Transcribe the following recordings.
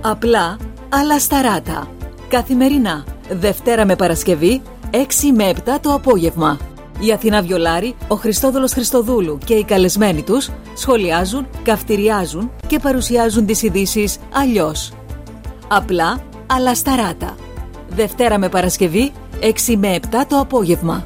Απλά, αλλά σταράτα. Καθημερινά, Δευτέρα με Παρασκευή, 6 με 7 το απόγευμα. Η Αθηνά Βιολάρη, ο Χριστόδουλος Χριστοδούλου και οι καλεσμένοι τους σχολιάζουν, καυτηριάζουν και παρουσιάζουν τις ειδήσεις αλλιώς. Απλά, αλλά σταράτα. Δευτέρα με Παρασκευή, 6 με 7 το απόγευμα.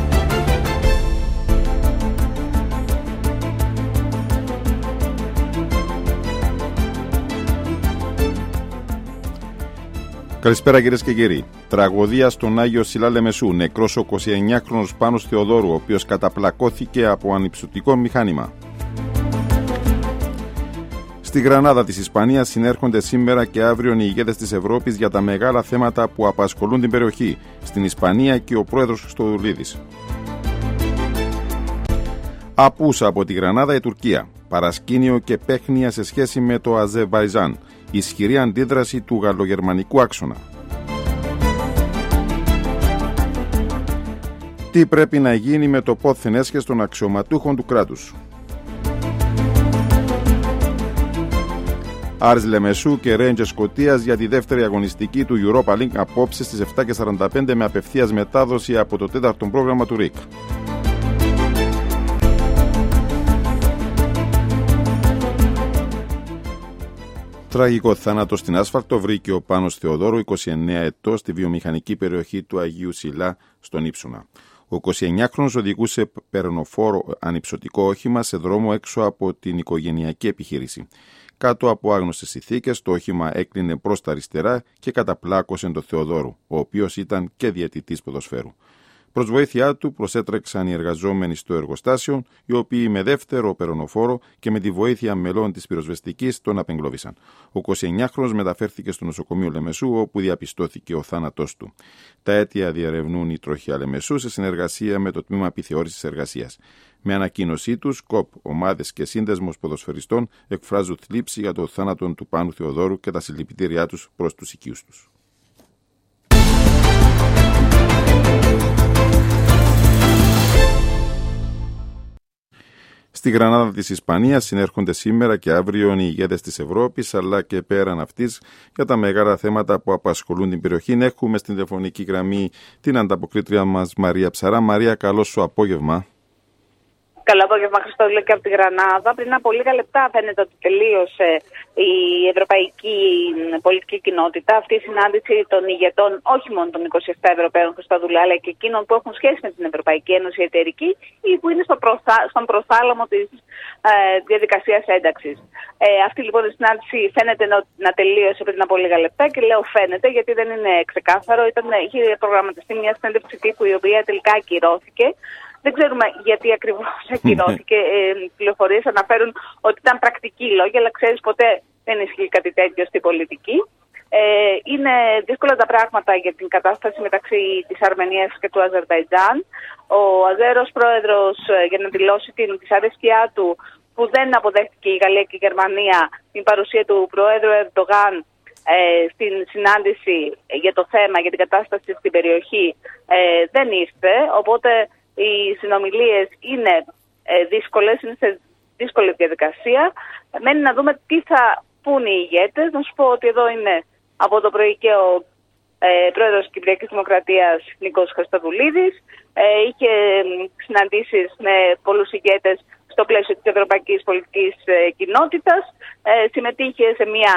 Καλησπέρα κυρίες και κύριοι. Τραγωδία στον Άγιο Σιλά Λεμεσού. Νεκρός ο 29χρονος Πάνος Θεοδόρου, ο οποίος καταπλακώθηκε από ανυψωτικό μηχάνημα. Στη Γρανάδα της Ισπανίας συνέρχονται σήμερα και αύριο οι ηγέτες της Ευρώπης για τα μεγάλα θέματα που απασχολούν την περιοχή. Στην Ισπανία και ο πρόεδρος Χριστοδουλίδης. Απούσα από τη Γρανάδα η Τουρκία. Παρασκήνιο και παίχνια σε σχέση με το Αζερβαϊτζάν. Ισχυρή αντίδραση του γαλλογερμανικού άξονα. Τι πρέπει να γίνει με το πόθεν έσχες των αξιωματούχων του κράτους. Άρης Λεμεσού και Ρέιντζερς Σκωτίας για τη δεύτερη αγωνιστική του Europa League απόψε στις 7:45 με απευθείας μετάδοση από το 4ο πρόγραμμα του ΡΙΚ. Τραγικό θάνατο στην άσφαλτο βρήκε ο Πάνος Θεοδόρου, 29 ετών, στη βιομηχανική περιοχή του Αγίου Σιλά, στον Ύψωνα. Ο 29χρονος οδηγούσε περνοφόρο ανυψωτικό όχημα σε δρόμο έξω από την οικογενειακή επιχείρηση. Κάτω από άγνωστες συνθήκες, το όχημα έκλεινε προς τα αριστερά και καταπλάκωσε τον Θεοδόρου, ο οποίος ήταν και διαιτητής ποδοσφαίρου. Προς βοήθειά του προσέτρεξαν οι εργαζόμενοι στο εργοστάσιο, οι οποίοι με δεύτερο περονοφόρο και με τη βοήθεια μελών της πυροσβεστικής τον απεγκλώβησαν. Ο 29χρονος μεταφέρθηκε στο νοσοκομείο Λεμεσού, όπου διαπιστώθηκε ο θάνατός του. Τα αίτια διερευνούν οι τροχιά Λεμεσού σε συνεργασία με το Τμήμα Επιθεώρησης Εργασίας. Με ανακοίνωσή τους, ΚΟΠ, ομάδες και σύνδεσμος ποδοσφαιριστών εκφράζουν θλίψη για το θάνατο του Πάνου Θεοδόρου και τα συλληπιτήριά τους προς τους οικείους τους. Στη Γρανάδα της Ισπανίας συνέρχονται σήμερα και αύριο οι ηγέτες της Ευρώπης, αλλά και πέραν αυτής για τα μεγάλα θέματα που απασχολούν την περιοχή. Έχουμε στην τηλεφωνική γραμμή την ανταποκρίτρια μας Μαρία Ψαρά. Μαρία, καλό σου απόγευμα. Καλό απόγευμα, Χριστόδουλε, και από τη Γρανάδα. Πριν από λίγα λεπτά φαίνεται ότι τελείωσε η ευρωπαϊκή πολιτική κοινότητα. Αυτή η συνάντηση των ηγετών, όχι μόνο των 27 Ευρωπαίων, Χριστόδουλε, αλλά και εκείνων που έχουν σχέση με την Ευρωπαϊκή Ένωση εταιρική ή που είναι στον προθάλαμο της διαδικασίας ένταξης. Αυτή λοιπόν η συνάντηση φαίνεται να τελείωσε πριν από λίγα λεπτά, και λέω φαίνεται γιατί δεν είναι ξεκάθαρο. Είχε προγραμματιστεί μια συνέντευξη τύπου η οποία τελικά ακυρώθηκε. Δεν ξέρουμε γιατί ακριβώς ακυρώθηκε. Πληροφορίες αναφέρουν ότι ήταν πρακτική λόγια, αλλά ξέρεις, ποτέ δεν ισχύει κάτι τέτοιο στην πολιτική. Είναι δύσκολα τα πράγματα για την κατάσταση μεταξύ της Αρμενίας και του Αζερβαϊτζάν. Ο Αζέρος πρόεδρος, για να δηλώσει την δυσαρέσκειά του που δεν αποδέχτηκε η Γαλλία και η Γερμανία την παρουσία του Προέδρου Ερντογάν στην συνάντηση για το θέμα, για την κατάσταση στην περιοχή, δεν ήρθε. Οπότε οι συνομιλίες είναι δύσκολες, είναι σε δύσκολη διαδικασία. Μένει να δούμε τι θα πούν οι ηγέτες. Να σου πω ότι εδώ είναι από το πρωί και ο πρόεδρος της Κυπριακής Δημοκρατίας Νίκος Χριστοδουλίδης. Είχε συναντήσεις με πολλούς ηγέτες στο πλαίσιο της Ευρωπαϊκής Πολιτικής Κοινότητας. Συμμετείχε σε μια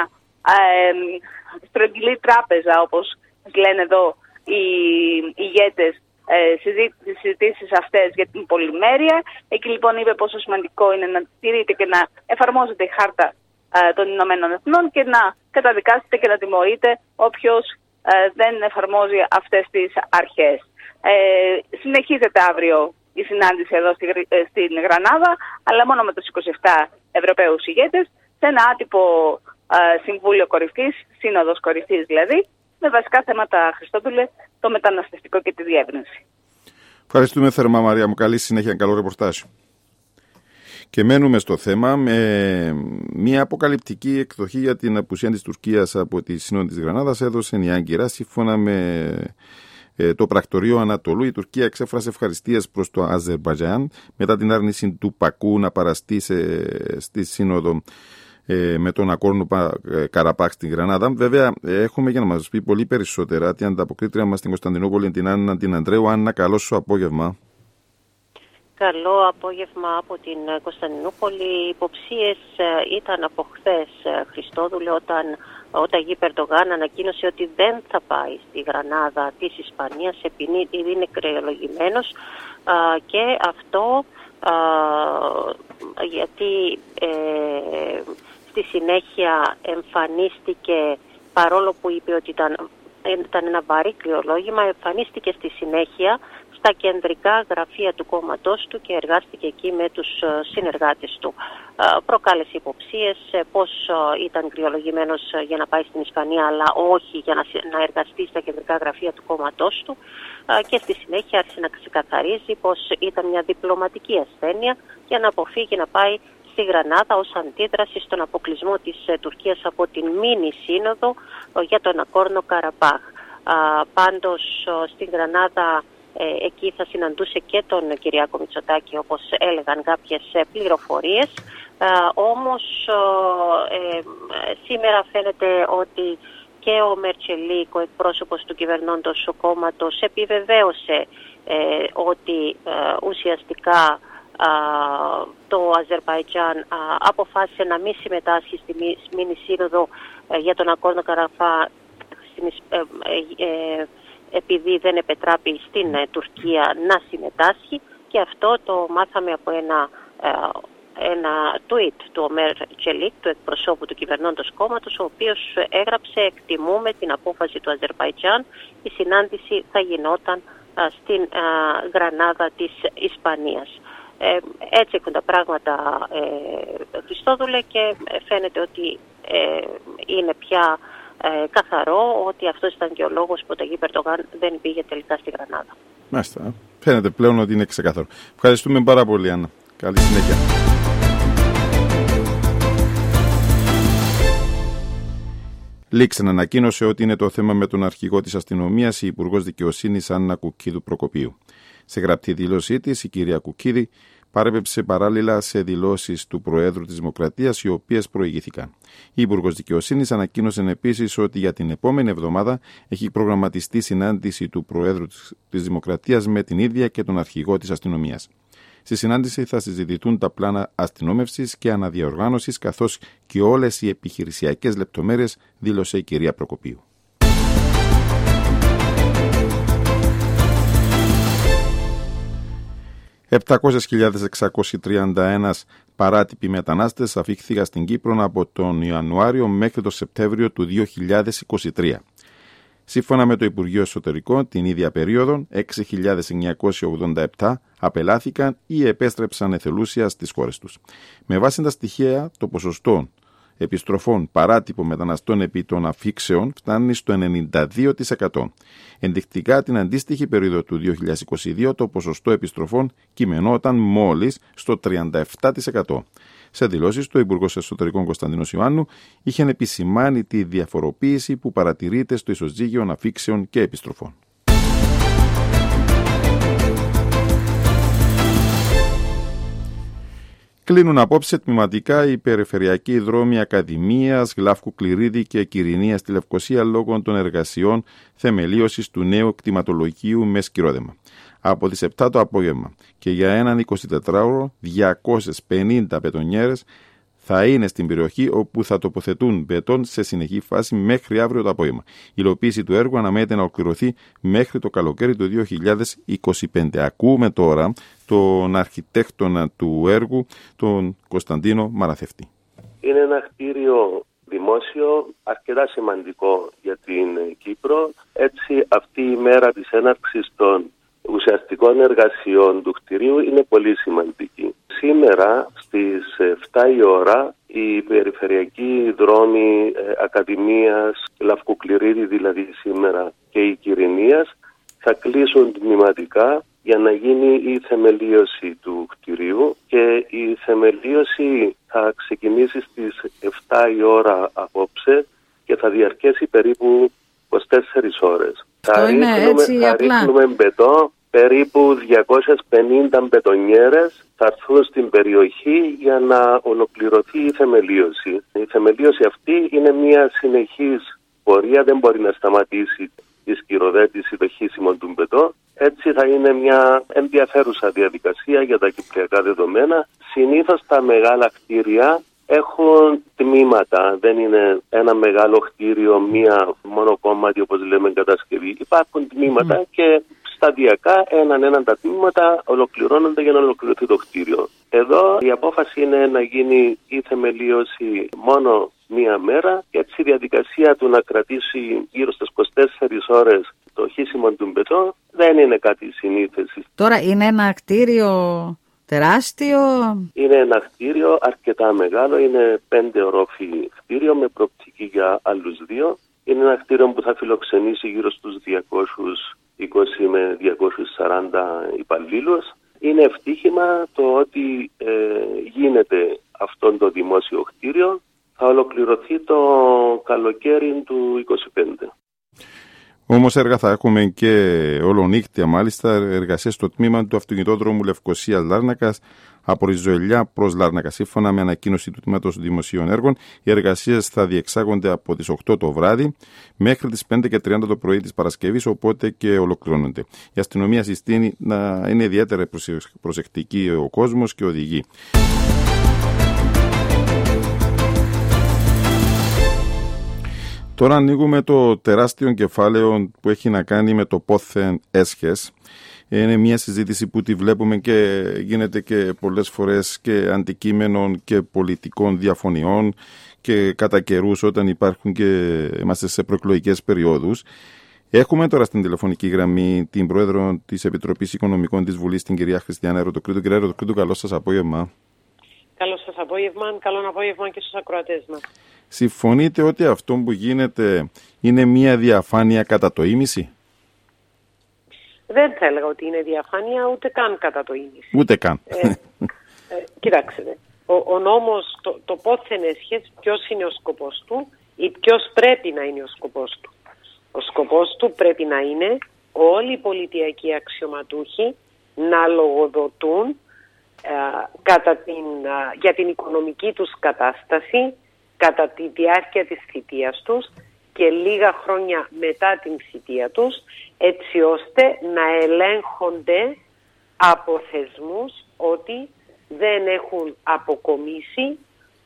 στρογγυλή τράπεζα, όπως λένε εδώ οι ηγέτες, συζητήσεις αυτές για την πολυμέρεια. Εκεί λοιπόν είπε πόσο σημαντικό είναι να τηρείται και να εφαρμόζεται η χάρτα των Ηνωμένων Εθνών και να καταδικάσετε και να τιμωρείτε όποιος δεν εφαρμόζει αυτές τις αρχές. Συνεχίζεται αύριο η συνάντηση εδώ στην Γρανάδα, αλλά μόνο με τους 27 Ευρωπαίους ηγέτες, σε ένα άτυπο συμβούλιο κορυφής, σύνοδος κορυφής δηλαδή, με βασικά θέματα, Χριστόδουλε, το μεταναστευτικό και τη διεύρυνση. Ευχαριστούμε θερμά, Μαρία μου. Καλή συνέχεια, καλό ρεπορτάζ. Και μένουμε στο θέμα με μια αποκαλυπτική εκδοχή για την απουσία της Τουρκίας από τη Σύνοδο της Γρανάδας. Έδωσε η Άγκυρα. Σύμφωνα με το πρακτορείο Ανατολού, η Τουρκία εξέφρασε ευχαριστίες προς το Αζερμπαϊτζάν μετά την άρνηση του Πακού να παραστεί στη Σύνοδο με τον Ναγκόρνο Καραμπάχ στην Γρανάδα. Βέβαια, έχουμε για να μας πει πολύ περισσότερα την ανταποκρίτρια μας στην Κωνσταντινούπολη, την Άννα την Ανδρέου. Άννα, καλό σου απόγευμα. Καλό απόγευμα από την Κωνσταντινούπολη. Οι υποψίες ήταν από χθες, Χριστόδουλε, όταν ο Ταγί Ερντογάν ανακοίνωσε ότι δεν θα πάει στη Γρανάδα της Ισπανίας επειδή είναι κρεολογημένος, και αυτό γιατί στη συνέχεια εμφανίστηκε, παρόλο που είπε ότι ήταν ένα βαρύ κρεολόγημα, εμφανίστηκε στη συνέχεια στα κεντρικά γραφεία του κόμματός του και εργάστηκε εκεί με τους συνεργάτες του. Προκάλεσε υποψίες πως ήταν κρυολογημένος για να πάει στην Ισπανία, αλλά όχι για να εργαστεί στα κεντρικά γραφεία του κόμματός του, και στη συνέχεια άρχισε να ξεκαθαρίζει πως ήταν μια διπλωματική ασθένεια για να αποφύγει να πάει στη Γρανάδα ως αντίδραση στον αποκλεισμό της Τουρκίας από την μίνι σύνοδο για τον Ναγκόρνο Καραμπάχ. Πάντως στην Γρανάδα εκεί θα συναντούσε και τον Κυριάκο Μητσοτάκη, όπως έλεγαν κάποιες πληροφορίες. Όμως σήμερα φαίνεται ότι και ο Μερτσελίκ, ο εκπρόσωπος του κυβερνώντος κόμματος, επιβεβαίωσε ότι ουσιαστικά το Αζερμπαϊτζάν αποφάσισε να μην συμμετάσχει στη μίνι σύνοδο για τον Ναγκόρνο Καραμπάχ επειδή δεν επετράπει στην Τουρκία να συμμετάσχει, και αυτό το μάθαμε από ένα tweet του Ομέρ Τσελίκ, του εκπροσώπου του κυβερνώντος κόμματος, ο οποίος έγραψε: «Εκτιμούμε την απόφαση του Αζερμπαϊτζάν, η συνάντηση θα γινόταν στην Γρανάδα της Ισπανίας». Έτσι έχουν τα πράγματα, Χριστόδουλε, και φαίνεται ότι είναι πια καθαρό ότι αυτός ήταν και ο λόγος που ο Ταγί Ερντογάν δεν πήγε τελικά στη Γρανάδα. Μάλιστα. Φαίνεται πλέον ότι είναι ξεκάθαρο. Ευχαριστούμε πάρα πολύ, Άννα. Καλή συνέχεια. Λίξεν ανακοίνωσε ότι είναι το θέμα με τον αρχηγό της αστυνομίας, η Υπουργός Δικαιοσύνης Άννα Κουκκίδου-Προκοπίου. Σε γραπτή δήλωσή της, η κυρία Κουκκίδη παρέπεψε παράλληλα σε δηλώσεις του Προέδρου της Δημοκρατίας, οι οποίες προηγήθηκαν. Η Υπουργός Δικαιοσύνης ανακοίνωσε επίσης ότι για την επόμενη εβδομάδα έχει προγραμματιστεί συνάντηση του Προέδρου της Δημοκρατίας με την ίδια και τον αρχηγό της αστυνομίας. Στη συνάντηση θα συζητηθούν τα πλάνα αστυνόμευσης και αναδιοργάνωσης, καθώς και όλες οι επιχειρησιακές λεπτομέρειες, δήλωσε η κυρία Προκοπίου. «700.631 παράτυποι μετανάστες αφήχθηκαν στην Κύπρο από τον Ιανουάριο μέχρι τον Σεπτέμβριο του 2023. Σύμφωνα με το Υπουργείο Εσωτερικών, την ίδια περίοδο, 6.987 απελάθηκαν ή επέστρεψαν εθελούσια στις χώρες τους. Με βάση τα στοιχεία, το ποσοστό επιστροφών παράτυπων μεταναστών επί των αφήξεων φτάνει στο 92%. Ενδεικτικά, την αντίστοιχη περίοδο του 2022 το ποσοστό επιστροφών κειμενόταν μόλις στο 37%. Σε δηλώσεις, το Υπουργός Εσωτερικών Κωνσταντίνος Ιωάννου είχε επισημάνει τη διαφοροποίηση που παρατηρείται στο ισοζύγιο αφήξεων και επιστροφών. Κλείνουν απόψε τμηματικά οι περιφερειακοί δρόμοι Ακαδημίας, Γλαύκου Κληρίδη και Κυρηνίας στη Λευκοσία λόγω των εργασιών θεμελίωσης του νέου κτηματολογίου με σκυρόδεμα. Από τις 7 το απόγευμα και για έναν 24ωρο 250 μπετονιέρες θα είναι στην περιοχή, όπου θα τοποθετούν μπετόν σε συνεχή φάση μέχρι αύριο το απόγευμα. Η υλοποίηση του έργου αναμένεται να ολοκληρωθεί μέχρι το καλοκαίρι του 2025. Ακούμε τώρα τον αρχιτέκτονα του έργου, τον Κωνσταντίνο Μαραθευτή. Είναι ένα κτίριο δημόσιο αρκετά σημαντικό για την Κύπρο. Έτσι, αυτή η μέρα της έναρξης των ουσιαστικών εργασιών του κτηρίου είναι πολύ σημαντική. Σήμερα στις 7 η ώρα οι περιφερειακοί δρόμοι Ακαδημίας, Λευκού Κληρίδη δηλαδή σήμερα, και η Κυρηνίας θα κλείσουν τμηματικά για να γίνει η θεμελίωση του κτηρίου, και η θεμελίωση θα ξεκινήσει στις 7 η ώρα απόψε και θα διαρκέσει περίπου 24 ώρες. Θα ρίχνουμε μπετό περίπου 250 μπετονιέρες θα έρθουν στην περιοχή για να ολοκληρωθεί η θεμελίωση. Η θεμελίωση αυτή είναι μια συνεχής πορεία, δεν μπορεί να σταματήσει η σκυροδέτηση, το χύσιμο του μπετό. Έτσι θα είναι μια ενδιαφέρουσα διαδικασία για τα κυπριακά δεδομένα. Συνήθως τα μεγάλα κτίρια έχουν τμήματα, δεν είναι ένα μεγάλο κτίριο, μία μόνο κομμάτι όπως λέμε κατασκευή. Υπάρχουν τμήματα και σταδιακά έναν τα τμήματα ολοκληρώνονται για να ολοκληρωθεί το κτίριο. Εδώ η απόφαση είναι να γίνει η θεμελίωση μόνο μία μέρα και έτσι η διαδικασία του να κρατήσει γύρω στις 24 ώρες το χύσιμο του μπετό δεν είναι κάτι συνήθες. Τώρα είναι ένα κτίριο τεράστιο. Είναι ένα κτίριο αρκετά μεγάλο, είναι 5 ορόφι κτίριο με προοπτική για άλλους 2. Είναι ένα κτίριο που θα φιλοξενήσει γύρω στους 220 με 240 υπαλλήλους. Είναι ευτύχημα το ότι γίνεται αυτό το δημόσιο κτίριο. Θα ολοκληρωθεί το καλοκαίρι του 2025. Όμως έργα θα έχουμε και ολονύχτια, μάλιστα, εργασίες στο τμήμα του αυτοκινητόδρομου Λευκωσίας-Λάρνακας από Ριζοελιά προς Λάρνακα. Σύμφωνα με ανακοίνωση του Τμήματος Δημοσίων Έργων, οι εργασίες θα διεξάγονται από τις 8 το βράδυ μέχρι τις 5:30 το πρωί της Παρασκευής, οπότε και ολοκληρώνονται. Η αστυνομία συστήνει να είναι ιδιαίτερα προσεκτική ο κόσμος και οδηγεί. Τώρα ανοίγουμε το τεράστιο κεφάλαιο που έχει να κάνει με το πόθεν έσχες. Είναι μια συζήτηση που τη βλέπουμε και γίνεται και πολλές φορές και αντικείμενων και πολιτικών διαφωνιών και κατά καιρούς όταν υπάρχουν και είμαστε σε προεκλογικές περιόδους. Έχουμε τώρα στην τηλεφωνική γραμμή την Πρόεδρο της Επιτροπής Οικονομικών της Βουλής, την κυρία Χριστιανά Ερωτοκρίτου. Κυρία Ερωτοκρίτου, καλό σας απόγευμα. Καλό σας απόγευμα, καλό απόγευμα και στους ακροατές μας. Συμφωνείτε ότι αυτό που γίνεται είναι μια διαφάνεια κατά το ίμιση? Δεν θα έλεγα ότι είναι διαφάνεια ούτε καν κατά το ίμιση. Ούτε καν. Κοιτάξτε, ο νόμος, το πόθεν έσχες, ποιος είναι ο σκοπός του ή ποιος πρέπει να είναι ο σκοπός του. Ο σκοπός του πρέπει να είναι όλοι οι πολιτιακοί αξιωματούχοι να λογοδοτούν για την οικονομική τους κατάσταση κατά τη διάρκεια της θητείας τους και λίγα χρόνια μετά την θητεία τους, έτσι ώστε να ελέγχονται από θεσμούς ότι δεν έχουν αποκομίσει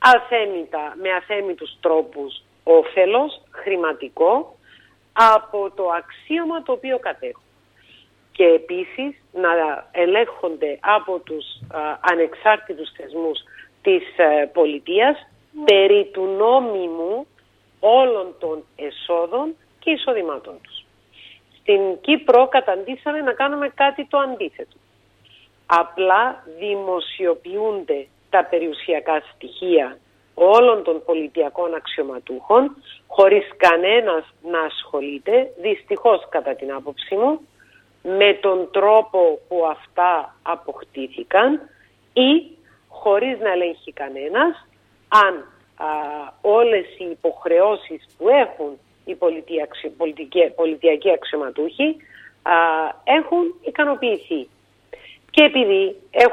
με αθέμητους τρόπους όφελος χρηματικό από το αξίωμα το οποίο κατέχουν. Και επίσης να ελέγχονται από τους ανεξάρτητους θεσμούς της πολιτείας περί του νόμιμου όλων των εσόδων και εισοδημάτων τους. Στην Κύπρο καταντήσαμε να κάνουμε κάτι το αντίθετο. Απλά δημοσιοποιούνται τα περιουσιακά στοιχεία όλων των πολιτιακών αξιωματούχων χωρίς κανένας να ασχολείται, δυστυχώς κατά την άποψή μου, με τον τρόπο που αυτά αποκτήθηκαν ή χωρίς να ελέγχει κανένας αν όλες οι υποχρεώσεις που έχουν οι πολιτιακοί αξιωματούχοι έχουν ικανοποιηθεί. Και επειδή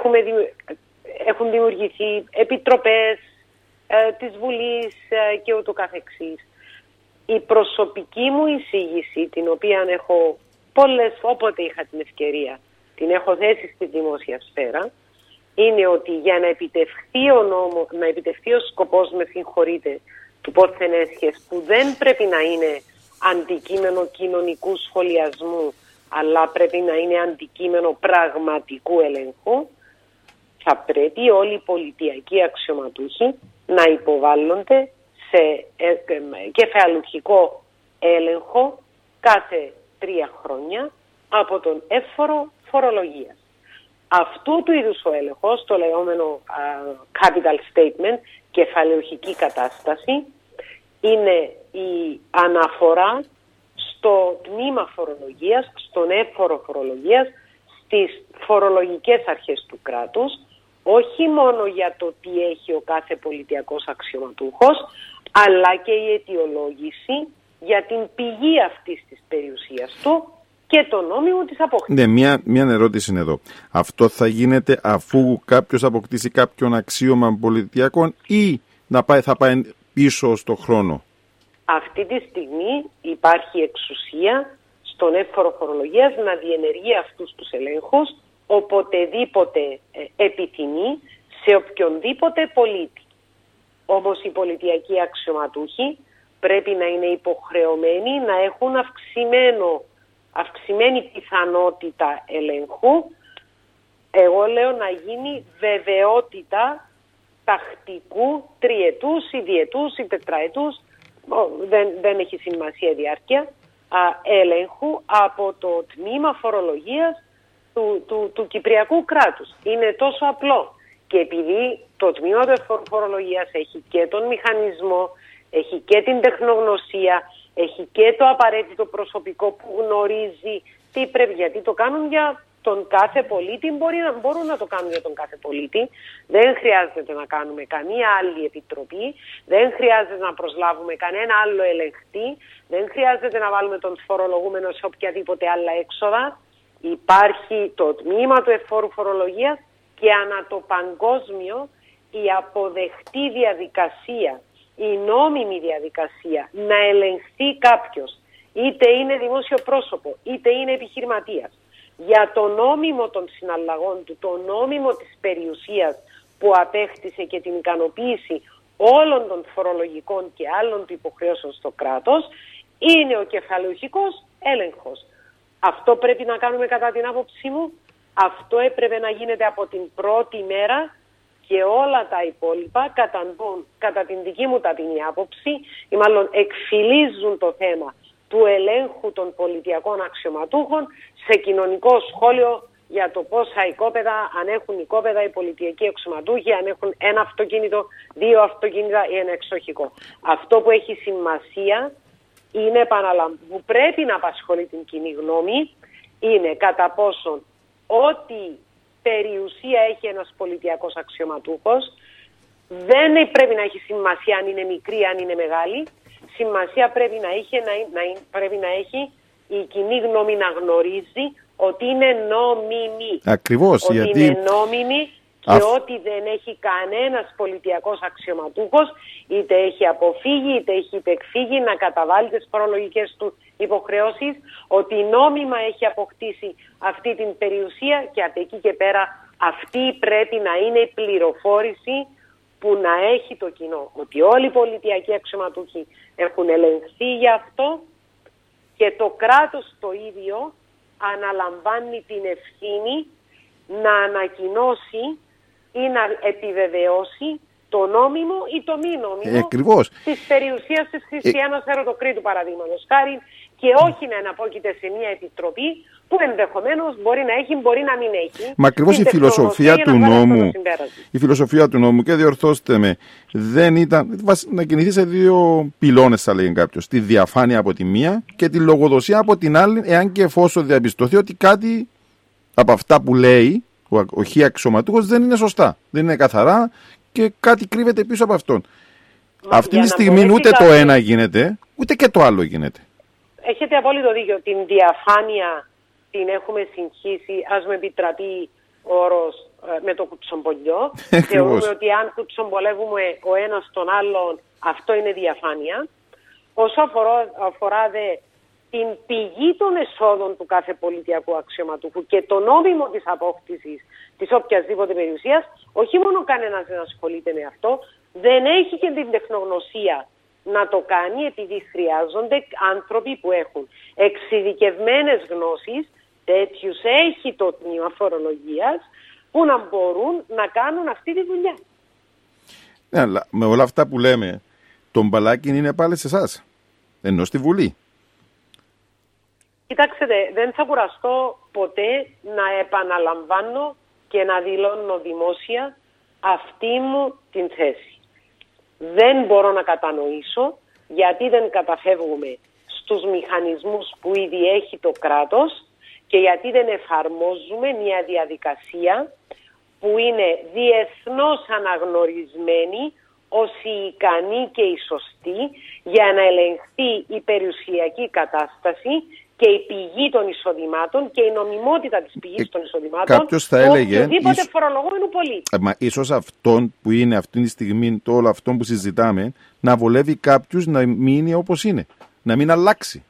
έχουν δημιουργηθεί επιτροπές της Βουλής και ούτω καθεξής, η προσωπική μου εισήγηση, την οποία έχω όποτε είχα την ευκαιρία, την έχω θέσει στη δημόσια σφαίρα, είναι ότι για να επιτευχθεί ο σκοπός, με συγχωρείτε, του πόθεν έσχες, που δεν πρέπει να είναι αντικείμενο κοινωνικού σχολιασμού, αλλά πρέπει να είναι αντικείμενο πραγματικού ελέγχου, θα πρέπει όλοι οι πολιτιακοί αξιωματούχοι να υποβάλλονται σε κεφαλουχικό έλεγχο κάθε 3 χρόνια από τον έμφορο φορολογίας. Αυτού του είδους ο έλεγχος, το λεγόμενο capital statement, κεφαλαιοχική κατάσταση, είναι η αναφορά στο τμήμα φορολογίας, στον έμφορο φορολογίας, στις φορολογικές αρχές του κράτους, όχι μόνο για το τι έχει ο κάθε πολιτιακός αξιωματούχος, αλλά και η αιτιολόγηση για την πηγή αυτής της περιουσίας του και το νόμιμο της απόκτησης. Ναι, μια ερώτηση είναι εδώ. Αυτό θα γίνεται αφού κάποιος αποκτήσει κάποιον αξίωμα πολιτιακών ή θα πάει πίσω στο χρόνο? Αυτή τη στιγμή υπάρχει εξουσία στον έμφορο φορολογίας να διενεργεί αυτούς τους ελέγχους οποτεδήποτε επιθυμεί σε οποιονδήποτε πολίτη. Όμως οι πολιτιακοί αξιωματούχοι πρέπει να είναι υποχρεωμένοι να έχουν αυξημένη πιθανότητα ελέγχου. Εγώ λέω να γίνει βεβαιότητα τακτικού τριετούς ή διετούς ή τετραετούς, δεν έχει σημασία η διάρκεια, έλεγχου από το τμήμα φορολογίας του Κυπριακού κράτους. Είναι τόσο απλό. Και επειδή το τμήμα του φορολογίας έχει και τον μηχανισμό, έχει και την τεχνογνωσία, έχει και το απαραίτητο προσωπικό που γνωρίζει τι πρέπει, γιατί το κάνουν για τον κάθε πολίτη, μπορούν να το κάνουν για τον κάθε πολίτη. Δεν χρειάζεται να κάνουμε καμία άλλη επιτροπή, δεν χρειάζεται να προσλάβουμε κανένα άλλο ελεγχτή, δεν χρειάζεται να βάλουμε τον φορολογούμενο σε οποιαδήποτε άλλα έξοδα. Υπάρχει το τμήμα του εφόρου φορολογίας και ανά το παγκόσμιο η αποδεκτή διαδικασία, η νόμιμη διαδικασία να ελεγχθεί κάποιος, είτε είναι δημόσιο πρόσωπο, είτε είναι επιχειρηματίας, για το νόμιμο των συναλλαγών του, το νόμιμο της περιουσίας που απέκτησε και την ικανοποίηση όλων των φορολογικών και άλλων του υποχρεώσεων στο κράτος, είναι ο κεφαλαιοχικός έλεγχος. Αυτό πρέπει να κάνουμε κατά την άποψή μου. Αυτό έπρεπε να γίνεται από την πρώτη μέρα και όλα τα υπόλοιπα κατά την δική μου ταπεινή άποψη ή μάλλον εκφυλίζουν το θέμα του ελέγχου των πολιτιακών αξιωματούχων σε κοινωνικό σχόλιο για το πόσα οικόπεδα, αν έχουν οικόπεδα οι πολιτιακοί αξιωματούχοι, αν έχουν ένα αυτοκίνητο, δύο αυτοκίνητα ή ένα εξοχικό. Αυτό που έχει σημασία είναι, που πρέπει να απασχολεί την κοινή γνώμη, είναι κατά πόσον ό,τι περιουσία έχει ένας πολιτιακός αξιωματούχος δεν πρέπει να έχει σημασία αν είναι μικρή, αν είναι μεγάλη. Σημασία πρέπει να έχει η κοινή γνώμη να γνωρίζει ότι είναι νόμιμη. Ακριβώς, ότι γιατί είναι νόμιμη και ότι δεν έχει κανένας πολιτιακός αξιωματούχος, είτε έχει αποφύγει είτε έχει υπεκφύγει να καταβάλει τις φορολογικές του υποχρεώσεις, ότι νόμιμα έχει αποκτήσει αυτή την περιουσία και από εκεί και πέρα αυτή πρέπει να είναι η πληροφόρηση που να έχει το κοινό. Ότι όλοι οι πολιτιακοί αξιωματούχοι έχουν ελεγχθεί για αυτό και το κράτος το ίδιο αναλαμβάνει την ευθύνη να ανακοινώσει ή να επιβεβαιώσει το νόμιμο ή το μη νόμιμο της περιουσίας της Χριστιανός Ερωτοκρίτου, παραδείγματος χάρη, και όχι να εναπόκειται σε μια επιτροπή που ενδεχομένως μπορεί να έχει, μπορεί να μην έχει. Μα ακριβώς η φιλοσοφία του νόμου, και διορθώστε με, δεν ήταν να κινηθεί σε δύο πυλώνες, θα λέγει κάποιος. Τη διαφάνεια από τη μία και τη λογοδοσία από την άλλη, εάν και εφόσον διαπιστωθεί ότι κάτι από αυτά που λέει ο χ αξιωματούχος δεν είναι σωστά, δεν είναι καθαρά και κάτι κρύβεται πίσω από αυτόν. Αυτή τη στιγμή ούτε το ένα γίνεται, ούτε και το άλλο γίνεται. Έχετε απόλυτο δίκιο. Την διαφάνεια την έχουμε συγχύσει, ας με επιτραπεί ο όρος, με το κουτσομπολιό. Θεωρούμε ότι αν κουτσομπολεύουμε ο ένας τον άλλον, αυτό είναι διαφάνεια. Όσο αφορά την πηγή των εσόδων του κάθε πολιτιακού αξιωματούχου και το νόμιμο της απόκτησης της οποιασδήποτε περιουσίας, όχι μόνο κανένας δεν ασχολείται με αυτό, δεν έχει και την τεχνογνωσία να το κάνει, επειδή χρειάζονται άνθρωποι που έχουν εξειδικευμένες γνώσεις, τέτοιους έχει το τμήμα φορολογίας, που να μπορούν να κάνουν αυτή τη δουλειά. Ναι, αλλά με όλα αυτά που λέμε, το μπαλάκι είναι πάλι σε εσάς, ενώ στη Βουλή. Κοιτάξτε, δεν θα κουραστώ ποτέ να επαναλαμβάνω και να δηλώνω δημόσια αυτή μου την θέση. Δεν μπορώ να κατανοήσω γιατί δεν καταφεύγουμε στους μηχανισμούς που ήδη έχει το κράτος και γιατί δεν εφαρμόζουμε μια διαδικασία που είναι διεθνώς αναγνωρισμένη ως η ικανή και η σωστή για να ελεγχθεί η περιουσιακή κατάσταση και η πηγή των εισοδημάτων και η νομιμότητα της πηγής των εισοδημάτων κάποιος θα έλεγε, οποιοδήποτε φορολογούμενου πολίτη. Μα ίσως αυτόν που είναι αυτή τη στιγμή, το όλο αυτό που συζητάμε, να βολεύει κάποιους να μείνει όπως είναι, να μην αλλάξει.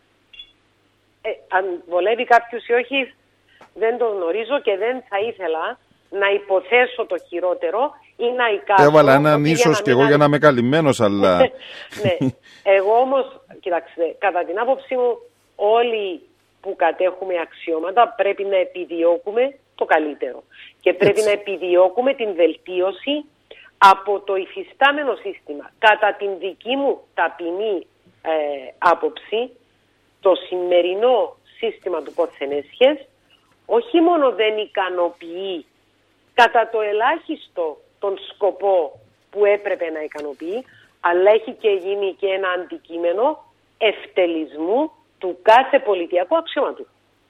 Αν βολεύει κάποιους ή όχι, δεν το γνωρίζω και δεν θα ήθελα να υποθέσω το χειρότερο ή να εικάσω. Έβαλα έναν ίσως και εγώ για να είμαι καλυμμένος, αλλά... Ναι. Εγώ όμως, κοιτάξτε, κατά την άποψή μου, όλοι που κατέχουμε αξιώματα πρέπει να επιδιώκουμε το καλύτερο. Και πρέπει να επιδιώκουμε την βελτίωση από το υφιστάμενο σύστημα. Κατά την δική μου ταπεινή άποψη, το σημερινό σύστημα του Πορθενέσχες όχι μόνο δεν ικανοποιεί κατά το ελάχιστο τον σκοπό που έπρεπε να ικανοποιεί, αλλά έχει και γίνει και ένα αντικείμενο ευτελισμού του κάθε πολιτιακού αξιώματου.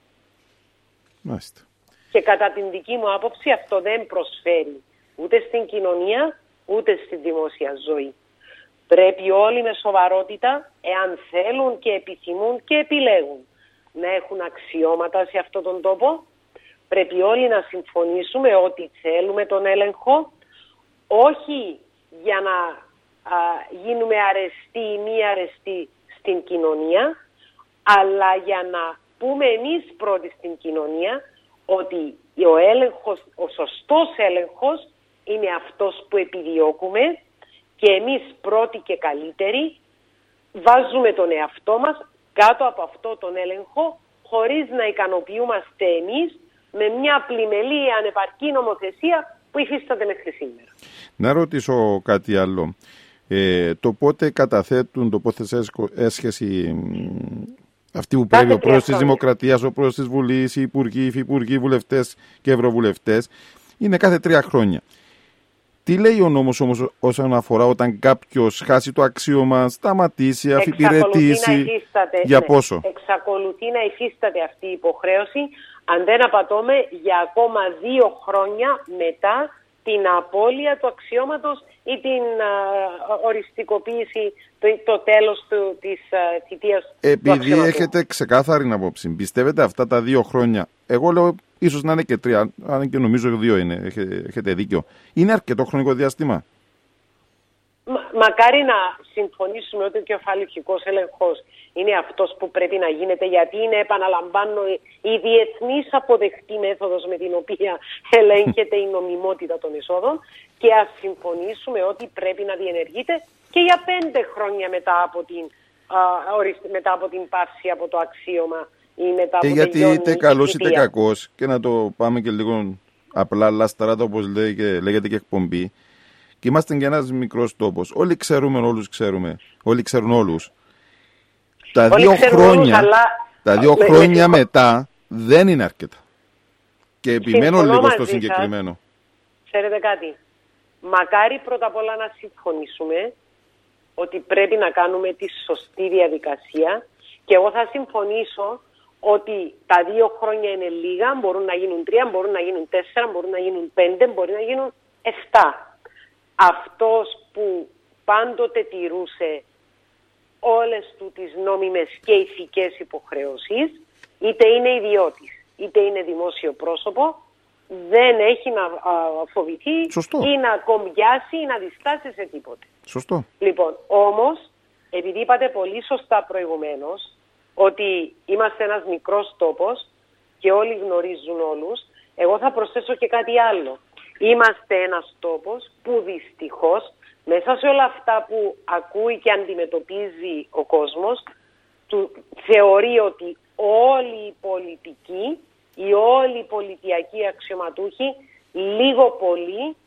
Μάλιστα. Και κατά την δική μου άποψη αυτό δεν προσφέρει ούτε στην κοινωνία ούτε στη δημόσια ζωή. Πρέπει όλοι με σοβαρότητα, εάν θέλουν και επιθυμούν και επιλέγουν να έχουν αξιώματα σε αυτόν τον τόπο, πρέπει όλοι να συμφωνήσουμε ότι θέλουμε τον έλεγχο, όχι για να γίνουμε αρεστοί ή μη αρεστοί στην κοινωνία, αλλά για να πούμε εμείς πρώτοι στην κοινωνία ότι ο έλεγχος, ο σωστός έλεγχος είναι αυτός που επιδιώκουμε και εμείς πρώτοι και καλύτεροι βάζουμε τον εαυτό μας κάτω από αυτό τον έλεγχο χωρίς να ικανοποιούμαστε εμείς με μια πλημελή ανεπαρκή νομοθεσία που υφίσταται μέχρι σήμερα. Να ρωτήσω κάτι άλλο. Το πότε καταθέτουν, το πότε σε έσχεση αυτοί που πρέπει, ο πρόεδρος της Δημοκρατίας, ο πρόεδρος της Βουλής, οι υπουργοί, οι υφυπουργοί, βουλευτές και ευρωβουλευτές, είναι κάθε 3 χρόνια. Τι λέει ο νόμος όμως όσον αφορά όταν κάποιος χάσει το αξίωμα, σταματήσει, αφιπηρετήσει, για πόσο? Εξακολουθεί να υφίσταται αυτή η υποχρέωση, αν δεν απατώμε, για ακόμα 2 χρόνια μετά την απώλεια του αξιώματος ή την οριστικοποίηση, το τέλος της θητείας του αξιώματος. Επειδή έχετε ξεκάθαρη άποψη, πιστεύετε αυτά τα 2 χρόνια, εγώ λέω ίσως να είναι και 3, αν και νομίζω 2 είναι, έχετε δίκιο, είναι αρκετό χρονικό διάστημα? Μακάρι να συμφωνήσουμε ότι ο κεφαλαιοχικός έλεγχος είναι αυτός που πρέπει να γίνεται, γιατί είναι, επαναλαμβάνω, η διεθνής αποδεκτή μέθοδος με την οποία ελέγχεται η νομιμότητα των εισόδων, και ας συμφωνήσουμε ότι πρέπει να διενεργείται και για 5 χρόνια μετά από την πάρση από το αξίωμα ή μετά από γιατί είτε καλός είτε κακός, και να το πάμε και λίγο απλά λασταράτα όπως λέγεται και εκπομπή, και είμαστε και ένας μικρός τόπος. Όλοι ξέρουμε, όλους ξέρουμε. Όλοι ξέρουν όλους. Τα 2 χρόνια, τα 2 χρόνια μετά δεν είναι αρκετά. Και επιμένω λίγο στο συγκεκριμένο. Ξέρετε κάτι. Μακάρι πρώτα απ' όλα να συμφωνήσουμε ότι πρέπει να κάνουμε τη σωστή διαδικασία, και εγώ θα συμφωνήσω ότι τα 2 χρόνια είναι λίγα, μπορούν να γίνουν 3, μπορούν να γίνουν 4, μπορούν να γίνουν 5, μπορεί να γίνουν 7. Αυτός που πάντοτε τηρούσε όλες του τις νόμιμες και ηθικές υποχρεώσεις, είτε είναι ιδιώτης, είτε είναι δημόσιο πρόσωπο, δεν έχει να φοβηθεί ή να κομπιάσει ή να διστάσει σε τίποτε. Σωστό. Λοιπόν, όμως, επειδή είπατε πολύ σωστά προηγουμένως ότι είμαστε ένας μικρός τόπος και όλοι γνωρίζουν όλους, εγώ θα προσθέσω και κάτι άλλο. Είμαστε ένας τόπος που δυστυχώς μέσα σε όλα αυτά που ακούει και αντιμετωπίζει ο κόσμος, θεωρεί ότι όλοι οι πολιτικοί ή όλοι οι πολιτιακοί αξιωματούχοι λίγο πολύ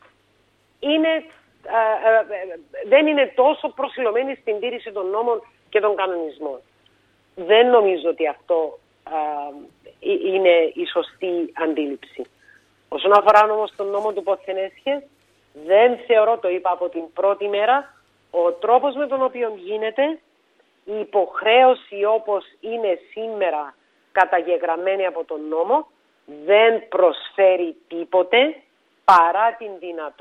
δεν είναι τόσο προσιλωμένοι στην τήρηση των νόμων και των κανονισμών. Δεν νομίζω ότι αυτό είναι η σωστή αντίληψη. Όσον αφορά όμως τον νόμο του Πορθενέσχες, δεν θεωρώ, το είπα από την πρώτη μέρα, ο τρόπος με τον οποίο γίνεται, η υποχρέωση όπως είναι σήμερα καταγεγραμμένη από τον νόμο, δεν προσφέρει τίποτε παρά την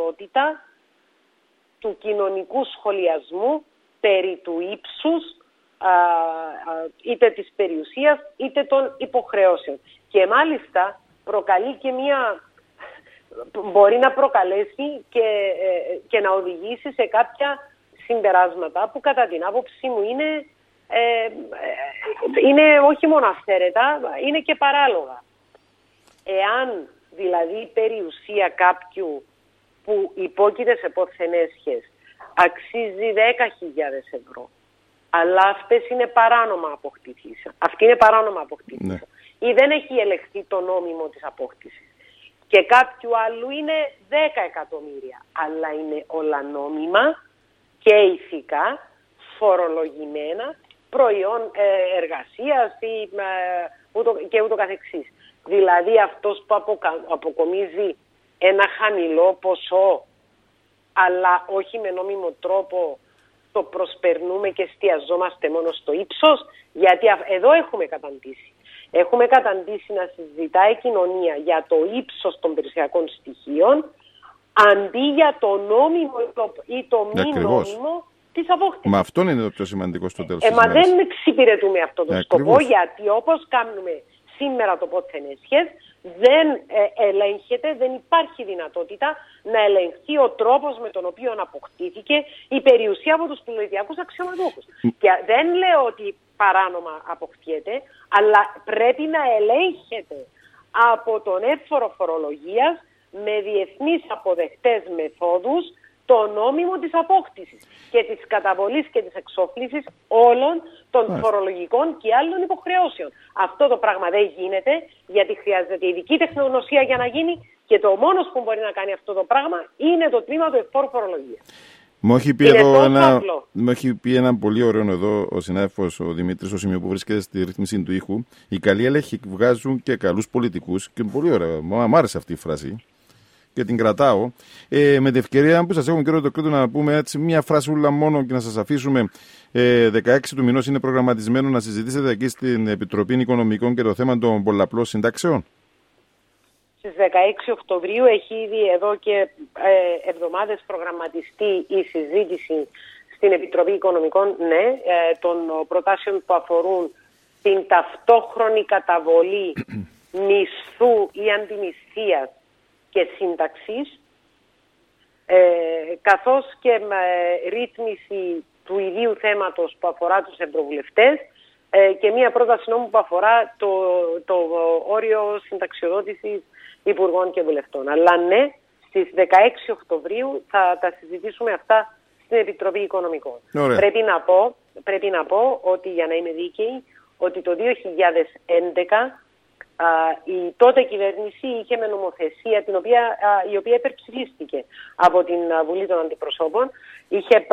δυνατότητα του κοινωνικού σχολιασμού περί του ύψους είτε της περιουσίας είτε των υποχρεώσεων. Και μάλιστα προκαλεί και μπορεί να προκαλέσει και να οδηγήσει σε κάποια συμπεράσματα που κατά την άποψή μου είναι όχι μόνο αυθαίρετα, είναι και παράλογα. Εάν δηλαδή η περιουσία κάποιου που υπόκειται σε πόθεν έσχες αξίζει 10.000 ευρώ, αλλά αυτές είναι παράνομα αποκτήσεις, αυτή είναι παράνομα αποκτήσεις, ναι, ή δεν έχει ελεγχθεί το νόμιμο της απόκτησης, και κάποιου άλλου είναι 10 εκατομμύρια, αλλά είναι όλα νόμιμα και ηθικά φορολογημένα, προϊόν εργασίας και ούτω καθεξής. Δηλαδή αυτός που αποκομίζει ένα χαμηλό ποσό, αλλά όχι με νόμιμο τρόπο, το προσπερνούμε και εστιαζόμαστε μόνο στο ύψος, γιατί εδώ έχουμε καταντήσει. Έχουμε καταντήσει να συζητάει η κοινωνία για το ύψος των περιουσιακών στοιχείων, αντί για το νόμιμο ή το μη νόμιμο της απόκτησης. Μα αυτό είναι το πιο σημαντικό στο τέλος. Μα δεν εξυπηρετούμε αυτό το σκοπό, γιατί όπως κάνουμε σήμερα το πόθεν έσχες, δεν ελέγχεται, δεν υπάρχει δυνατότητα να ελεγχθεί ο τρόπος με τον οποίο αποκτήθηκε η περιουσία από τους πολιτιακούς αξιωματούχους. Και δεν λέω ότι παράνομα αποκτιέται, αλλά πρέπει να ελέγχεται από τον έμφορο φορολογίας με διεθνείς αποδεκτές μεθόδους το νόμιμο της απόκτησης και της καταβολής και της εξόφλησης όλων των φορολογικών και άλλων υποχρεώσεων. Αυτό το πράγμα δεν γίνεται, γιατί χρειάζεται ειδική τεχνογνωσία για να γίνει, και το μόνος που μπορεί να κάνει αυτό το πράγμα είναι το τμήμα του εφόρου φορολογίας. Μου έχει πει ένα πολύ ωραίο εδώ ο συνάδελφος ο Δημήτρης, στο σημείο που βρίσκεται στη ρύθμιση του ήχου. Οι καλοί έλεγχοι βγάζουν και καλούς πολιτικούς, και πολύ ωραία. Μου άρεσε αυτή η φράση και την κρατάω. Με την ευκαιρία που σας έχω, κύριο Τοκρίτου, να πούμε έτσι μια φρασούλα μόνο και να σας αφήσουμε. 16 του μηνός είναι προγραμματισμένο να συζητήσετε εκεί στην Επιτροπή Οικονομικών και το θέμα των πολλαπλών συντάξεων. Στις 16 Οκτωβρίου έχει ήδη εδώ και εβδομάδες προγραμματιστεί η συζήτηση στην Επιτροπή Οικονομικών, των προτάσεων που αφορούν την ταυτόχρονη καταβολή μισθού ή αντιμισθίας και σύνταξης, καθώς και ρύθμιση του ιδίου θέματος που αφορά τους ευρωβουλευτές και μία πρόταση νόμου που αφορά το όριο συνταξιοδότησης υπουργών και βουλευτών. Αλλά ναι, στις 16 Οκτωβρίου θα τα συζητήσουμε αυτά στην Επιτροπή Οικονομικών. Πρέπει να πω ότι, για να είμαι δίκαιη, ότι το 2011 η τότε κυβέρνηση είχε με νομοθεσία η οποία υπερψηφίστηκε από την Βουλή των Αντιπροσώπων. Είχε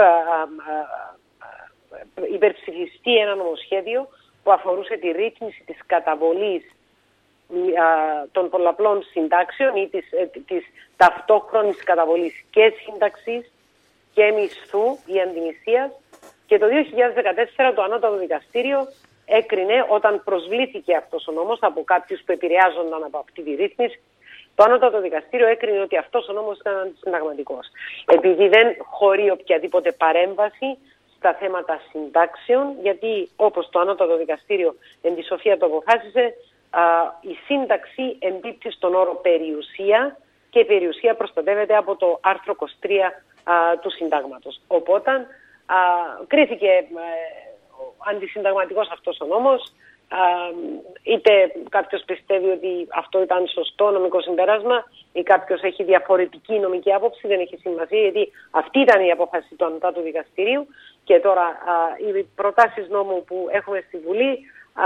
υπερψηφιστεί ένα νομοσχέδιο που αφορούσε τη ρύθμιση της καταβολής των πολλαπλών συντάξεων ή της ταυτόχρονης καταβολής και σύνταξης και μισθού ή αντιμισθίας, και το 2014 το Ανώτατο Δικαστήριο έκρινε, όταν προσβλήθηκε αυτός ο νόμος από κάποιους που επηρεάζονταν από αυτή τη ρύθμιση, το Ανώτατο Δικαστήριο έκρινε ότι αυτός ο νόμος ήταν αντισυνταγματικός, επειδή δεν χωρεί οποιαδήποτε παρέμβαση στα θέματα συντάξεων, γιατί όπως το Ανώτατο Δικαστήριο εν τη σοφία το αποφάσισε, η σύνταξη εμπίπτει στον όρο περιουσία, και η περιουσία προστατεύεται από το άρθρο 23 του Συντάγματος. Οπότε κρίθηκε αντισυνταγματικός αυτός ο νόμος, είτε κάποιος πιστεύει ότι αυτό ήταν σωστό νομικό συμπέρασμα ή κάποιος έχει διαφορετική νομική άποψη, δεν έχει σημασία, γιατί αυτή ήταν η απόφαση του Ανώτατου Δικαστηρίου, και τώρα οι προτάσεις νόμου που έχουμε στη Βουλή,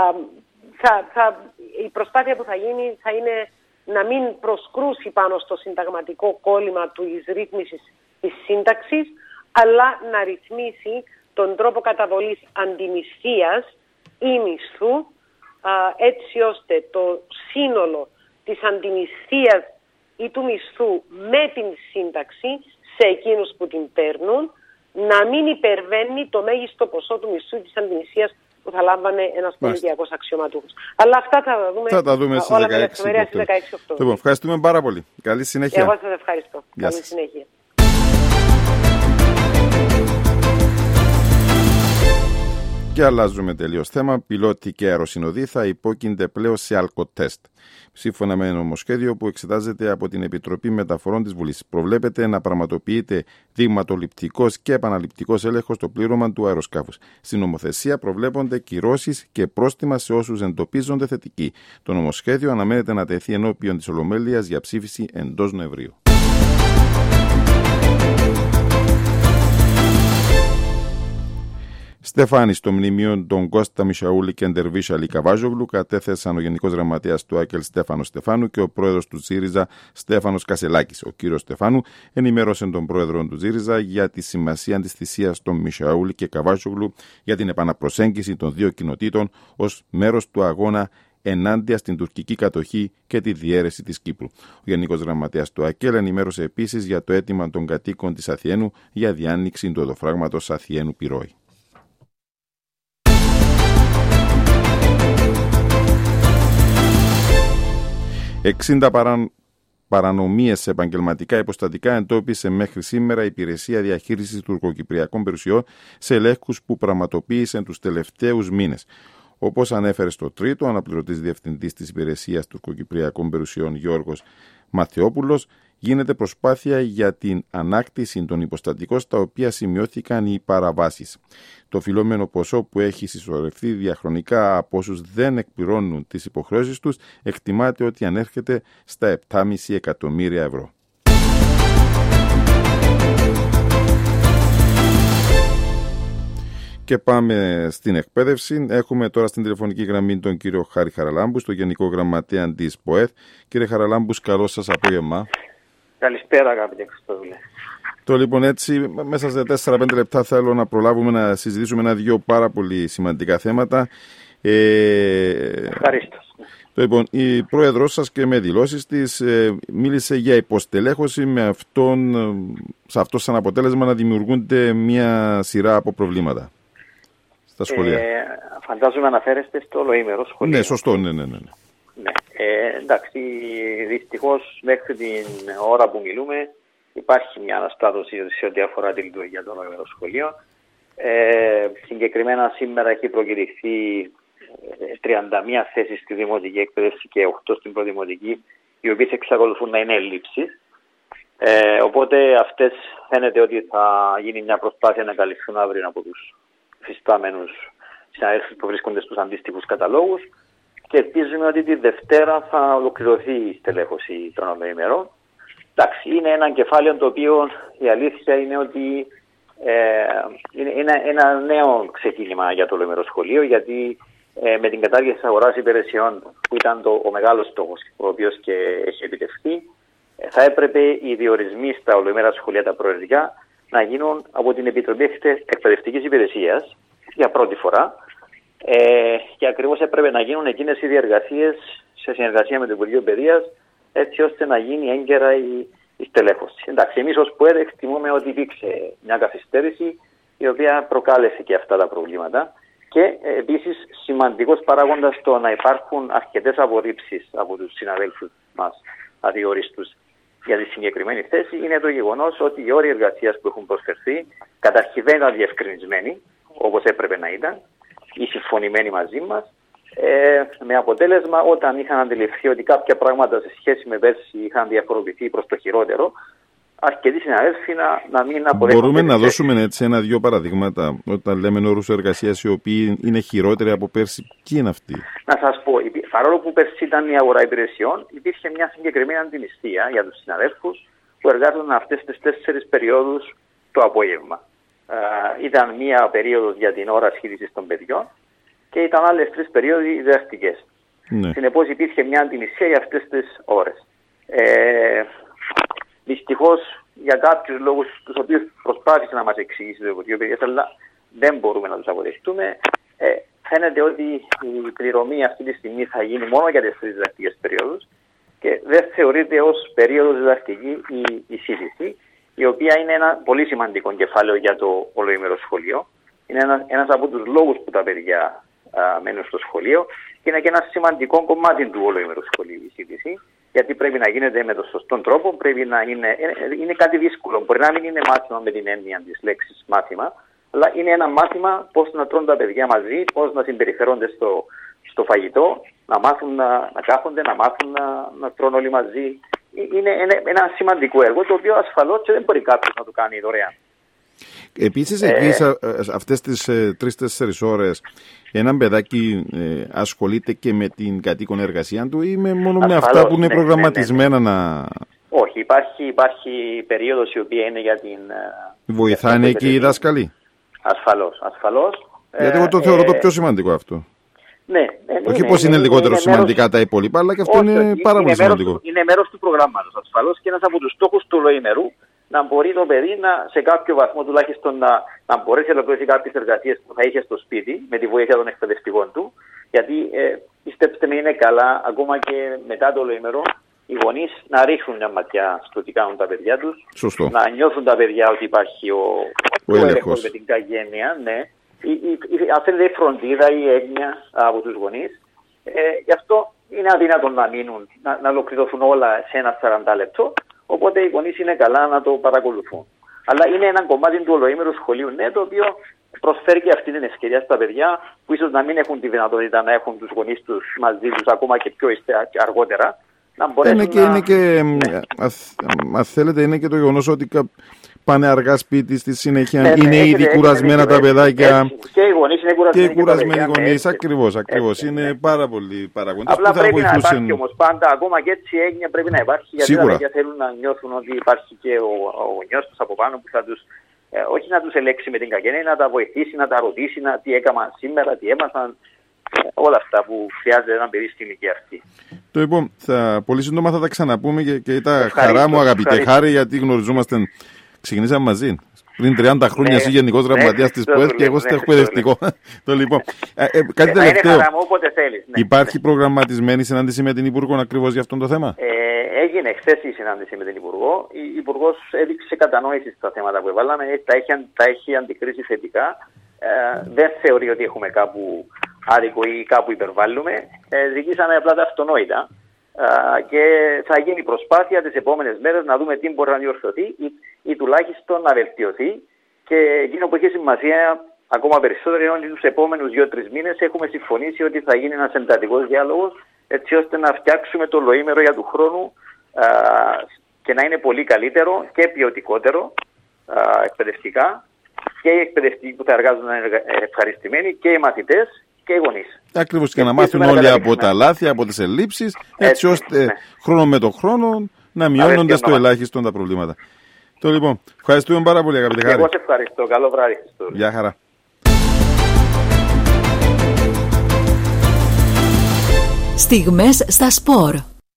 η προσπάθεια που θα γίνει θα είναι να μην προσκρούσει πάνω στο συνταγματικό κόλλημα της ρύθμισης της σύνταξης, αλλά να ρυθμίσει τον τρόπο καταβολής αντιμισθίας ή μισθού, έτσι ώστε το σύνολο της αντιμισθίας ή του μισθού με την σύνταξη σε εκείνους που την παίρνουν να μην υπερβαίνει το μέγιστο ποσό του μισθού της αντιμισθίας που θα λάμβανε ένας πολιτιακός αξιωματούχος. Αλλά αυτά θα τα δούμε στις 16 Οκτωβρίου. Ευχαριστούμε πάρα πολύ. Καλή συνέχεια. Εγώ σας ευχαριστώ. Καλή συνέχεια. Και αλλάζουμε τελείως θέμα. Πιλότοι και αεροσυνοδοί θα υπόκεινται πλέον σε αλκοτέστ. Σύμφωνα με νομοσχέδιο που εξετάζεται από την Επιτροπή Μεταφορών της Βουλής, προβλέπεται να πραγματοποιείται δειγματοληπτικός και επαναληπτικός έλεγχος στο πλήρωμα του αεροσκάφους. Στην νομοθεσία προβλέπονται κυρώσεις και πρόστιμα σε όσους εντοπίζονται θετικοί. Το νομοσχέδιο αναμένεται να τεθεί ενώπιον της Ολομέλειας για ψήφιση εντός Νοεμβρίου. Στεφάνη, στο μνημείο των Κώστα Μισαούλη και Εντερβίσα Αλή Καβάζογλου κατέθεσαν ο Γενικός Γραμματέας του ΑΚΕΛ Στέφανος Στεφάνου και ο πρόεδρος του ΣΥΡΙΖΑ Στέφανος Κασελάκης. Ο κύριος Στεφάνου ενημέρωσε τον πρόεδρο του ΣΥΡΙΖΑ για τη σημασία της θυσίας των Μισαούλη και Καβάζογλου για την επαναπροσέγγιση των δύο κοινοτήτων ως μέρος του αγώνα ενάντια στην τουρκική κατοχή και τη διαίρεση της Κύπρου. Ο Γενικός Γραμματέας του ΑΚΕΛ ενημέρωσε επίσης για το αίτημα των κατοίκων της Αθιένου για διάνοιξη του οδοφράγματος Αθιένου Πυρόη. 60 παρανομίες σε επαγγελματικά υποστατικά εντόπισε μέχρι σήμερα η Υπηρεσία Διαχείρισης Τουρκοκυπριακών Περιουσιών σε ελέγχους που πραγματοποίησε τους τελευταίους μήνες. Όπως ανέφερε στο τρίτο, ο αναπληρωτής διευθυντής της Υπηρεσίας Τουρκοκυπριακών Περιουσιών Γιώργος Μαθεόπουλος, γίνεται προσπάθεια για την ανάκτηση των υποστατικών στα οποία σημειώθηκαν οι παραβάσεις. Το φιλόμενο ποσό που έχει συσσωρευτεί διαχρονικά από όσους δεν εκπληρώνουν τις υποχρεώσεις τους εκτιμάται ότι ανέρχεται στα 7,5 εκατομμύρια ευρώ. Και πάμε στην εκπαίδευση. Έχουμε τώρα στην τηλεφωνική γραμμή τον κύριο Χάρη Χαραλάμπου, στο Γενικό Γραμματέα της ΠΟΕΘ. Κύριε Χαραλάμπου, καλό σας απόγευμα. Καλησπέρα, αγαπητέ Χριστόδουλε. Το λοιπόν έτσι, μέσα σε 4-5 λεπτά θέλω να προλάβουμε να συζητήσουμε ένα-δυο πάρα πολύ σημαντικά θέματα. Ευχαριστώ. Λοιπόν, η πρόεδρος σας και με δηλώσεις της μίλησε για υποστελέχωση με σε αυτό σαν αποτέλεσμα να δημιουργούνται μια σειρά από προβλήματα στα σχολεία. Φαντάζομαι αναφέρεστε στο ολοήμερο σχολείο. Ναι, σωστό, ναι. Εντάξει, δυστυχώς μέχρι την ώρα που μιλούμε υπάρχει μια αναστάτωση σε ό,τι αφορά τη λειτουργία των ολοήμερων σχολείων. Συγκεκριμένα σήμερα έχει προκηρυχθεί 31 θέσεις στη δημοτική εκπαίδευση και 8 στην προδημοτική, οι οποίες εξακολουθούν να είναι έλλειψεις. Οπότε αυτές φαίνεται ότι θα γίνει μια προσπάθεια να καλυφθούν αύριο από τους φυστάμενους συναδέλφους που βρίσκονται στους αντίστοιχους καταλόγους και ελπίζουμε ότι τη Δευτέρα θα ολοκληρωθεί η στελέχωση των ολοήμερων. Εντάξει, είναι ένα κεφάλαιο το οποίο η αλήθεια είναι ότι είναι ένα νέο ξεκίνημα για το ολοήμερο σχολείο, γιατί με την κατάργηση της αγοράς υπηρεσιών, που ήταν ο μεγάλος στόχος, ο οποίος και έχει επιτευχθεί, θα έπρεπε οι διορισμοί στα ολοήμερα σχολεία τα προαιρετικά να γίνουν από την Επιτροπή Εκπαιδευτικής Υπηρεσίας για πρώτη φορά και ακριβώς έπρεπε να γίνουν εκείνες οι διεργασίες σε συνεργασία με το Υπουργείο Παιδείας, έτσι ώστε να γίνει έγκαιρα η στελέχωση. Εντάξει, εμείς ως ΠΟΕΔ εκτιμούμε ότι υπήρξε μια καθυστέρηση η οποία προκάλεσε και αυτά τα προβλήματα. Και επίσης σημαντικός παράγοντας το να υπάρχουν αρκετές απορρίψεις από τους συναδέλφους μας αδιορίστους για τη συγκεκριμένη θέση είναι το γεγονός ότι οι όροι εργασίας που έχουν προσφερθεί καταρχήν δεν ήταν διευκρινισμένοι όπως έπρεπε να ήταν ή συμφωνημένοι μαζί μας, με αποτέλεσμα όταν είχαν αντιληφθεί ότι κάποια πράγματα σε σχέση με πέρσι είχαν διαφοροποιηθεί προς το χειρότερο, αρκετοί συναδέλφοι να μην αποδέχονται. Μπορούμε να δώσουμε έτσι ένα-δυο παραδείγματα όταν λέμε όρους εργασίας οι οποίοι είναι χειρότεροι από πέρσι. Ποιοι είναι αυτοί? Να σας πω, παρόλο που πέρσι ήταν η αγορά υπηρεσιών, υπήρχε μια συγκεκριμένη αντιμισθία για τους συναδέλφους που εργάζονταν αυτές τις 4 περιόδους το απόγευμα. Ήταν μία περίοδος για την ώρα ασχήδησης των παιδιών και ήταν άλλες 3 περίοδοι διδακτικές. Ναι. Συνεπώς υπήρχε μια αντιμισθία για αυτές τις ώρες. Δυστυχώς, για κάποιους λόγους τους οποίους προσπάθησε να μας εξηγήσει το Υπουργείο Παιδείας, αλλά δεν μπορούμε να τους αποδεχτούμε, φαίνεται ότι η πληρωμή αυτή τη στιγμή θα γίνει μόνο για τις 3 διδακτικές περίοδους και δεν θεωρείται ως περίοδος διδακτική η σύντηση, η οποία είναι ένα πολύ σημαντικό κεφάλαιο για το ολοήμερο σχολείο. Είναι ένας από τους λόγους που τα παιδιά μένουν στο σχολείο και είναι και ένα σημαντικό κομμάτι του ολοήμερου σχολείου η σύντηση. Γιατί πρέπει να γίνεται με τον σωστό τρόπο, πρέπει να είναι κάτι δύσκολο. Μπορεί να μην είναι μάθημα με την έννοια της λέξης μάθημα, Αλλά είναι ένα μάθημα πώς να τρώνε τα παιδιά μαζί, πώς να συμπεριφέρονται στο φαγητό, να μάθουν να κάθονται, να μάθουν να τρώνε όλοι μαζί. Είναι ένα σημαντικό έργο, το οποίο ασφαλώς δεν μπορεί κάποιος να το κάνει δωρεάν. Επίσης, εκεί αυτές τις 3-4 ώρες, ένα παιδάκι ασχολείται και με την κατοίκον εργασία του ή μόνο με αυτά που είναι προγραμματισμένα να... Όχι, υπάρχει περίοδος η οποία είναι για την... Βοηθάνε εκεί οι δάσκαλοι. Ασφαλώς. Γιατί εγώ το θεωρώ το πιο σημαντικό αυτό. Ναι, όχι πως είναι λιγότερο σημαντικά τα υπόλοιπα, αλλά και αυτό είναι πάρα πολύ σημαντικό. Είναι μέρος του προγράμματος ασφαλώς και ένας από τους στόχους του ολοήμερου να μπορεί το παιδί σε κάποιο βαθμό τουλάχιστον να μπορέσει να ολοκληρώσει κάποιες εργασίες που θα είχε στο σπίτι με τη βοήθεια των εκπαιδευτικών του. Γιατί πιστέψτε με, είναι καλά ακόμα και μετά το ολοήμερο οι γονείς να ρίξουν μια ματιά στο τι κάνουν τα παιδιά τους. Σωστό. Να νιώθουν τα παιδιά ότι υπάρχει ο έλεγχος με την καγένεια. Ναι. Αυτή είναι η φροντίδα, η έγνοια από τους γονείς. Γι' αυτό είναι αδύνατο να μείνουν, να ολοκληρωθούν όλα σε ένα 40 λεπτό. Οπότε οι γονείς είναι καλά να το παρακολουθούν. Αλλά είναι ένα κομμάτι του ολοήμερου σχολείου, ναι, το οποίο προσφέρει και αυτή την ευκαιρία στα παιδιά που ίσως να μην έχουν τη δυνατότητα να έχουν τους γονείς τους μαζί τους ακόμα και πιο αργότερα. Να είναι και αν θέλετε, είναι και το γεγονός ότι πάνε αργά σπίτι στη συνέχεια, είναι ήδη κουρασμένα τα παιδάκια. Και οι γονείς είναι κουρασμένοι. Και κουρασμένοι γονείς, ακριβώς. Είναι πάρα πολλοί παραγόντες. Απλά πρέπει να υπάρχει όμως πάντα, ακόμα και έτσι έγνοια πρέπει να υπάρχει. Γιατί τα παιδιά θέλουν να νιώθουν ότι υπάρχει και ο γονιός τους από πάνω που θα τους, όχι να τους ελέξει με την κακένεια, να τα βοηθήσει, να τα ρωτήσει τι έκαναν σήμερα, τι έμαθαν. Όλα αυτά που χρειάζεται ένα παιδί στην ηλικία αυτή. Το λοιπόν, πολύ σύντομα θα τα ξαναπούμε και ήταν χαρά μου, αγαπητέ Χάρη, γιατί γνωριζόμαστε. Ξεκινήσαμε μαζί. Πριν 30 χρόνια εσύ γενικός γραμματέας της ΠΟΕΣ και εγώ στο εκπαιδευτικό. Κάτι τελευταίο. Υπάρχει προγραμματισμένη συνάντηση με την Υπουργό ακριβώς για αυτό το θέμα? Έγινε χθες η συνάντηση με την Υπουργό. Η Υπουργός έδειξε κατανόηση στα θέματα που έβαλαμε. Τα έχει αντικρίσει θετικά. Δεν θεωρεί ότι έχουμε κάπου άδικο ή κάπου υπερβάλλουμε. Ζητήσαμε απλά τα αυτονόητα. Και θα γίνει προσπάθεια τις επόμενες μέρες να δούμε τι μπορεί να διορθωθεί ή τουλάχιστον να βελτιωθεί. Και εκείνο που έχει σημασία ακόμα περισσότερο είναι ότι τους επόμενους 2-3 μήνες έχουμε συμφωνήσει ότι θα γίνει ένας εντατικός διάλογος έτσι ώστε να φτιάξουμε το ολοήμερο για του χρόνου και να είναι πολύ καλύτερο και ποιοτικότερο εκπαιδευτικά και οι εκπαιδευτικοί που θα εργάζονται να είναι ευχαριστημένοι και οι μαθητές και οι γονείς. Ακριβώς, και να μάθουν όλοι από τα λάθη, από τις ελλείψεις, έτσι ώστε χρόνο με το χρόνο να μειώνονται στο ελάχιστο τα προβλήματα. Το λοιπόν, ευχαριστούμε πάρα πολύ, αγαπητέ Χάρη. Εγώ σε ευχαριστώ. Καλό βράδυ. Γεια χαρά. Στιγμές στα σπορ.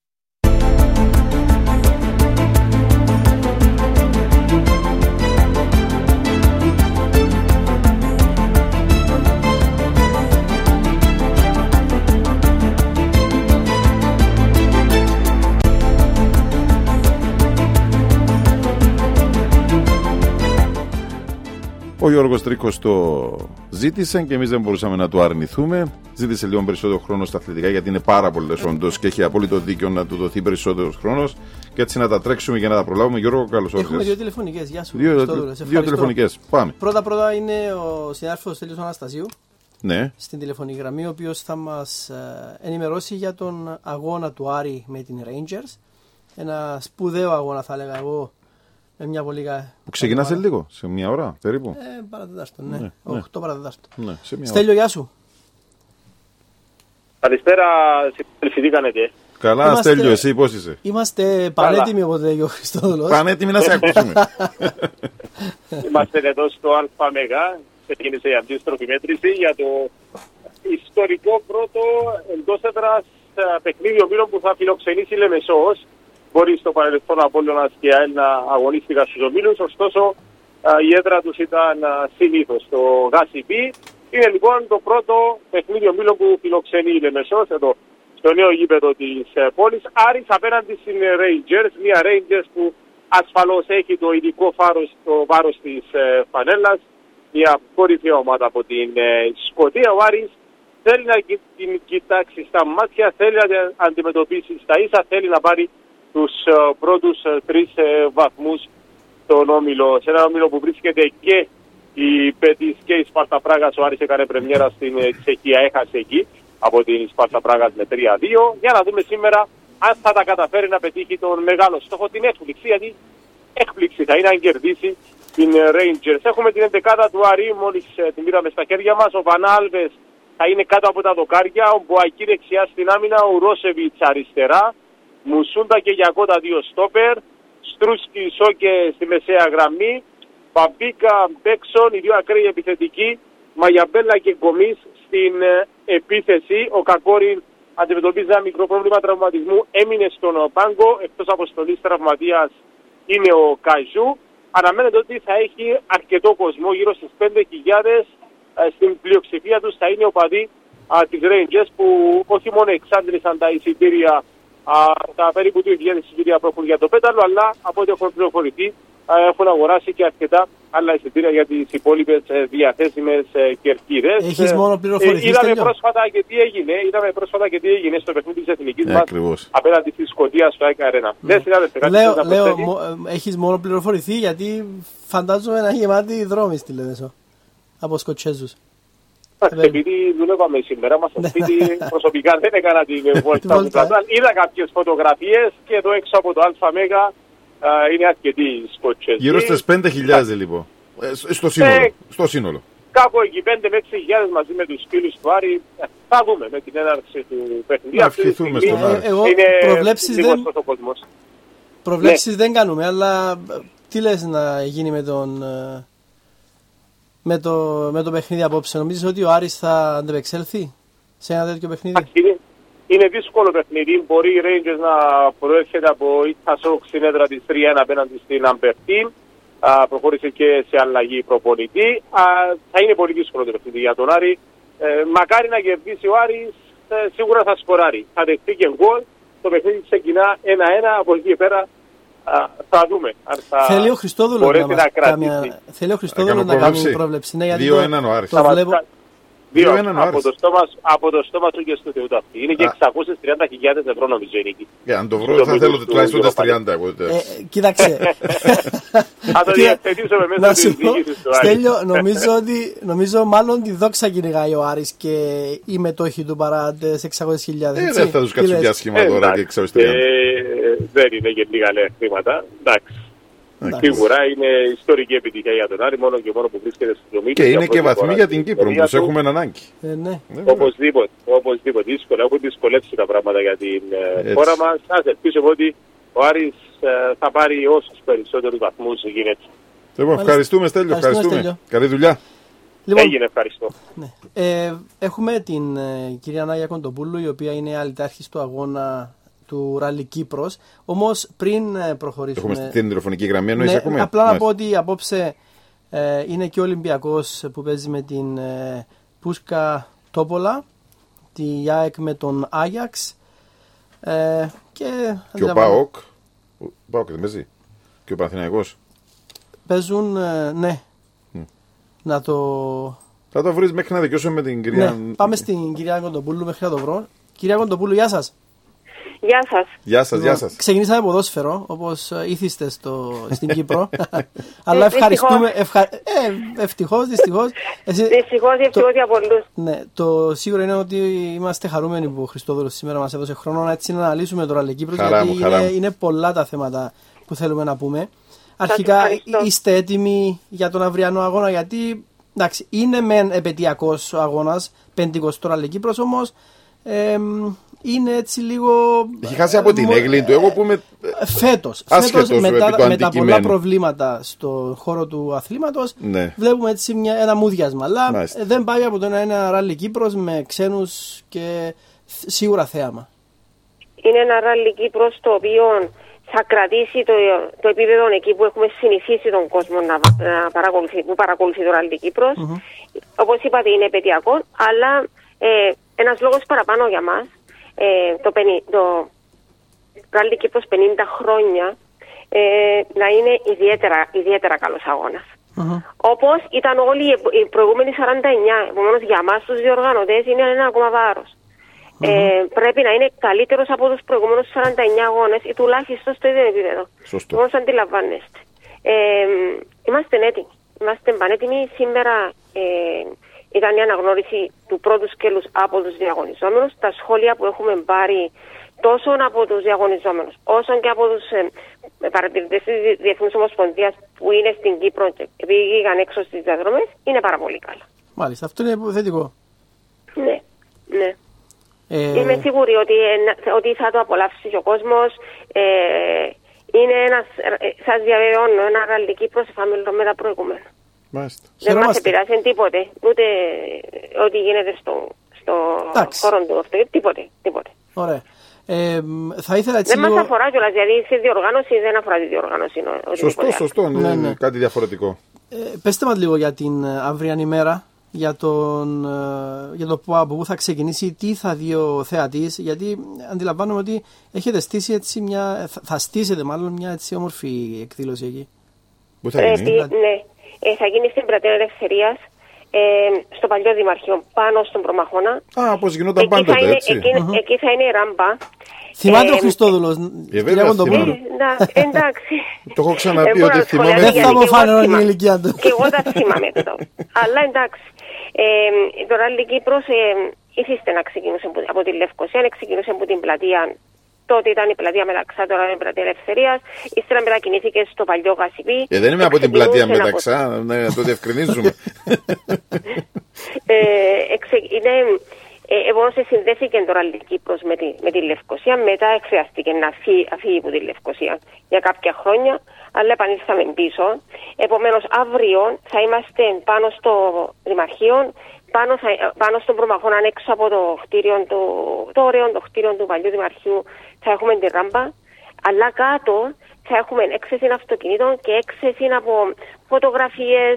Ο Γιώργος Τρίκος το ζήτησε και εμείς δεν μπορούσαμε να το αρνηθούμε. Ζήτησε λίγο περισσότερο χρόνο στα αθλητικά, γιατί είναι πάρα πολλές όντως και έχει απόλυτο δίκιο να του δοθεί περισσότερος χρόνος. Και έτσι να τα τρέξουμε και να τα προλάβουμε. Γιώργο, καλώς όρθιες. Έχουμε 2 τηλεφωνικές. Γεια σου. 2 τηλεφωνικές. Πάμε. Πρώτα είναι ο συνάδελφος Στέλιος Αναστασίου. Ναι. Στην τηλεφωνική γραμμή, ο οποίος θα μας ενημερώσει για τον αγώνα του Άρη με την Rangers. Ένα σπουδαίο αγώνα, θα έλεγα εγώ. Μια πολύ που ξεκινά σε λίγο, σε μια ώρα περίπου. Παρατετάρτο, ναι. 8 παρατετάρτο. Ναι, Στέλιο, γεια σου. Καλησπέρα, τι κάνετε? Καλά, Στέλιο, εσύ πώς είσαι? Είμαστε πανέτοιμοι, οπότε, Γιώργο Χριστόδουλος. Πανέτοιμοι να σε ακούσουμε. Είμαστε εδώ στο ΑΜΕΓ, ξεκίνησε η αντίστροφη μέτρηση για το ιστορικό πρώτο εντός έδρας παιχνίδι ομίλων που θα φιλοξενήσει η Λεμεσός. Μπορεί στο παρελθόν Απόλλωνας και ΑΕΛ να αγωνίστηκαν στους ομίλους, ωστόσο η έδρα τους ήταν συνήθως το ΓΑΣΥΠΗ. Είναι λοιπόν το πρώτο παιχνίδι ομίλων που φιλοξενεί η Λεμεσός εδώ στο νέο γήπεδο της πόλης. Άρης απέναντι στην Rangers, μια Rangers που ασφαλώς έχει το ειδικό βάρος της φανέλας, μια κορυφαία ομάδα από την Σκωτία. Ο Άρης θέλει να την κοιτάξει στα μάτια, θέλει να την αντιμετωπίσει στα ίσα, θέλει να πάρει τους πρώτους 3 βαθμούς στον όμιλο, σε ένα όμιλο που βρίσκεται και η Πέτης και η Σπάρτα Πράγας. Ο Άρης έκανε πρεμιέρα στην Τσεχία, έχασε εκεί από την Σπάρτα Πράγας με 3-2. Για να δούμε σήμερα αν θα τα καταφέρει να πετύχει τον μεγάλο στόχο, την έκπληξη, γιατί έκπληξη θα είναι αν κερδίσει την Rangers. Έχουμε την 11η του Άρη, μόλις την πήραμε στα χέρια μας. Ο Βανάλβες θα είναι κάτω από τα δοκάρια, ο Μποακί δεξιά στην άμυνα, ο Ρόσεβιτς αριστερά, Μουσούντα και Γιακώτα 2 στόπερ, Στρούσκι Σόκε στη μεσαία γραμμή, Παπίκα Μπέξον, οι δύο ακραίοι επιθετικοί, Μαγιαμπέλα και Γκομής στην επίθεση. Ο Κακόριν αντιμετωπίζει ένα μικρό πρόβλημα τραυματισμού, έμεινε στον πάγκο, εκτός αποστολής τραυματίας είναι ο Καζού. Αναμένεται ότι θα έχει αρκετό κόσμο, γύρω στις 5.000. Στην πλειοψηφία τους θα είναι οπαδοί της Rangers, που όχι μόνο εξάντλησαν τα εισιτήρια, τα περίπου 2.000 εισιτήρια που έχουν για το πέταλο, αλλά από ό,τι έχουν πληροφορηθεί έχουν αγοράσει και αρκετά άλλα εισιτήρια για τις υπόλοιπες διαθέσιμες κερκίδες. Έχεις μόνο πληροφορηθεί? Είδαμε πρόσφατα και τι έγινε στο παιχνίδι της Εθνικής μας απέναντι στη Σκωτία στο ΑΕΚ Αρένα. Λέω, έχεις μόνο πληροφορηθεί, γιατί φαντάζομαι να είναι γεμάτοι δρόμοι στη Λεμεσό από Σκοτσέζους. Επειδή δουλεύαμε σήμερα μας στο σπίτι, προσωπικά δεν έκανα την βόλτα του Πλατάν. Είδα κάποιες φωτογραφίες και εδώ έξω από το ΑΜ είναι αρκετοί Σκοτσέζοι. Γύρω στις 5.000 λοιπόν, στο σύνολο. Κάπου εκεί 5 με 6.000 μαζί με τους φίλους του Άρη. Θα δούμε με την έναρξη του παιχνιδιού. Να ευχηθούμε στον Άρη. Προβλέψεις δεν κάνουμε, αλλά τι λες να γίνει με το παιχνίδι απόψε? Νομίζεις ότι ο Άρης θα αντεπεξέλθει σε ένα τέτοιο παιχνίδι? Είναι δύσκολο παιχνίδι. Μπορεί η Rangers να προέρχεται από ήττα σοκ στην έδρα της 3-1 απέναντι στην Αμπερτίν. Προχώρησε και σε αλλαγή προπονητή. Θα είναι πολύ δύσκολο το παιχνίδι για τον Άρη. Μακάρι να κερδίσει ο Άρης, σίγουρα θα σκοράρει. Θα δεχτεί και γκολ. Το παιχνίδι ξεκινά 1-1. Από εκεί πέρα θα δούμε αν θα μπορέσει να κρατήσει. Θέλει ο Χριστόδουλος να κάνει πρόβλεψη. 2-1 ο Άρης. Από το στόμα του και στο Θεού του αυτή. Είναι και 630.000 ευρώ νομίζω η νίκη. Αν το βρω θα θέλω τουλάχιστον τα 30 εγώ. Κοίταξε. Θα το διευθετήσουμε μέσα στις διοίκησεις του Άρη. Στέλιο, νομίζω μάλλον τη δόξα κυνηγάει ο Άρης και οι μετόχοι του παρά τις 600.000. Δεν θα τους κάτσουν πια σχήμα τώρα και 630. Δεν είναι και λίγα νέα χρήματα. Εντάξει. Σίγουρα είναι ιστορική επιτυχία για τον Άρη, μόνο και μόνο που βρίσκεται στην δομή. Και είναι και βαθμοί για την Κύπρο, που τους έχουμε ανάγκη. Οπωσδήποτε. Δύσκολα. Έχουν δυσκολεύσει τα πράγματα για την χώρα μας. Ας ελπίσουμε ότι ο Άρης θα πάρει όσους περισσότερους βαθμούς γίνεται. Λοιπόν, ευχαριστούμε Στέλιο. Καλή δουλειά. Λοιπόν, έγινε, ευχαριστώ. Έχουμε την κυρία Νάγια Κοντοπούλου, η οποία είναι αλυτάρχης του αγώνα του Ράλι Κύπρος. Όμως πριν προχωρήσουμε... Έχουμε την τηλεφωνική γραμμή, εννοείς ακούμε. Απλά να πω ότι απόψε είναι και ο Ολυμπιακός που παίζει με την Πούσκα Τόπολα, τη ΑΕΚ με τον Άγιαξ και ο ΠΑΟΚ. Ο ΠΑΟΚ δεν παίζει. Και ο Παναθηναϊκός. Παίζουν, ναι. Να το... Θα το βρεις μέχρι να δικαιώσουμε με την κυρία... Ναι, πάμε στην κυρία Κοντοπούλου μέχρι να το βρω. Κυρία Κοντοπούλου, γεια σας. Γεια σας. Γεια σας. Ξεκινήσαμε ποδόσφαιρο, όπως ήθιστε στην Κύπρο. Αλλά ευχαριστούμε. Ευτυχώς, δυστυχώς. Δυστυχώς για πολλούς. Ναι, το σίγουρο είναι ότι είμαστε χαρούμενοι που ο Χριστόδουλος σήμερα μας έδωσε χρόνο να έτσι να αναλύσουμε το Ράλι Κύπρος, γιατί είναι πολλά τα θέματα που θέλουμε να πούμε. Αρχικά, είστε έτοιμοι για τον αυριανό αγώνα? Γιατί εντάξει, είναι μεν επαιτειακός ο αγώνας, 50 Ράλι Κύπρος, όμως είναι έτσι λίγο... Έχει χάσει από την έγκλη του. Εγώ που είμαι φέτος με τα πολλά προβλήματα στον χώρο του αθλήματος, ναι, βλέπουμε έτσι ένα μούδιασμα. Αλλά δεν πάει από το ένα Ράλι Κύπρος με ξένους και σίγουρα θέαμα. Είναι ένα Ράλι Κύπρος το οποίο θα κρατήσει το επίπεδο εκεί που έχουμε συνηθίσει τον κόσμο που παρακολουθεί το Ράλι Κύπρος. Όπως είπατε, είναι επαιτειακό, αλλά ένας λόγος παραπάνω για μας. Το Ράλι Κύπρος 50 χρόνια να είναι ιδιαίτερα καλός αγώνας. Όπως ήταν όλοι οι προηγούμενοι 49. Επομένως για μας τους διοργανωτές είναι ένα ακόμα βάρος. Πρέπει να είναι καλύτερος από τους προηγούμενους 49 αγώνες ή τουλάχιστον στο ίδιο επίπεδο. Όπως αντιλαμβάνεστε. Είμαστε έτοιμοι. είμαστε πανέτοιμοι. Σήμερα ήταν η αναγνώριση του πρώτου σκέλους από τους διαγωνιζόμενους. Τα σχόλια που έχουμε πάρει τόσο από τους διαγωνιζόμενους όσο και από τους παρατηρητές της Διεθνούς Ομοσπονδίας που είναι στην Κύπρο και πήγαν έξω στις διαδρομές είναι πάρα πολύ καλά. Μάλιστα, αυτό είναι θετικό. Ναι, ναι. Είμαι σίγουρη ότι θα το απολαύσει και ο κόσμος. Είναι σας διαβεβαιώνω, ένα ράλι Κύπρος εφάμιλο με τα προηγούμενα. Μάλιστα. Δεν μας επηρεάζει τίποτε, ούτε ό,τι γίνεται στο χώρο του αυτοκίνητου, τίποτε. Ωραία. Θα ήθελα έτσι δεν μας αφορά κιόλας, δηλαδή στη διοργάνωση δεν αφορά τη διοργάνωση. Σωστό, είναι κάτι διαφορετικό. Πεςτε μας λίγο για την αυριανή μέρα, για το από πού θα ξεκινήσει, τι θα δει ο θεατής, γιατί αντιλαμβάνομαι ότι έχετε στήσει έτσι θα στήσετε μάλλον μια έτσι όμορφη εκδήλωση εκεί. Πού θα γίνει? Ναι, θα γίνει στην Πλατεία Ελευθερίας, στο παλιό Δημαρχείο, πάνω στον Προμαχώνα. Πώς γινόταν πάντοτε, έτσι. Εκεί θα είναι η ράμπα. Θυμάται ο Χριστόδουλος, κυρία Κοντοπούλου? Εντάξει. Το έχω ξαναπεί ότι θυμάμαι. Δεν θα μου φάνεραν η ηλικία του. Και εγώ τα θυμάμαι το. Αλλά εντάξει. Το Ράλι Κύπρος ήθιστε να ξεκινούσε από τη Λευκοσία, ξεκινούσε από την πλατεία. Τότε ήταν η πλατεία Μεταξά, τώρα είναι η πλατεία Ελευθερίας. Ύστερα μετακινήθηκε στο παλιό Γασιπί. Δεν είμαι από την πλατεία Μεταξά, να το διευκρινίζουμε. Εγώ συνδέθηκε το Ράλι Κύπρος με τη Λευκοσία, μετά χρειάστηκε να φύγει από τη Λευκοσία για κάποια χρόνια, αλλά επανήλθαμε πίσω. Επομένως, αύριο θα είμαστε πάνω στο Δημαρχείο, πάνω στον Προμαχώνα, έξω από το ωραίο κτίριο του παλιού Δημαρχείου, θα έχουμε τη ράμπα, αλλά κάτω θα έχουμε έξεση αυτοκινήτων και έξεση από φωτογραφίες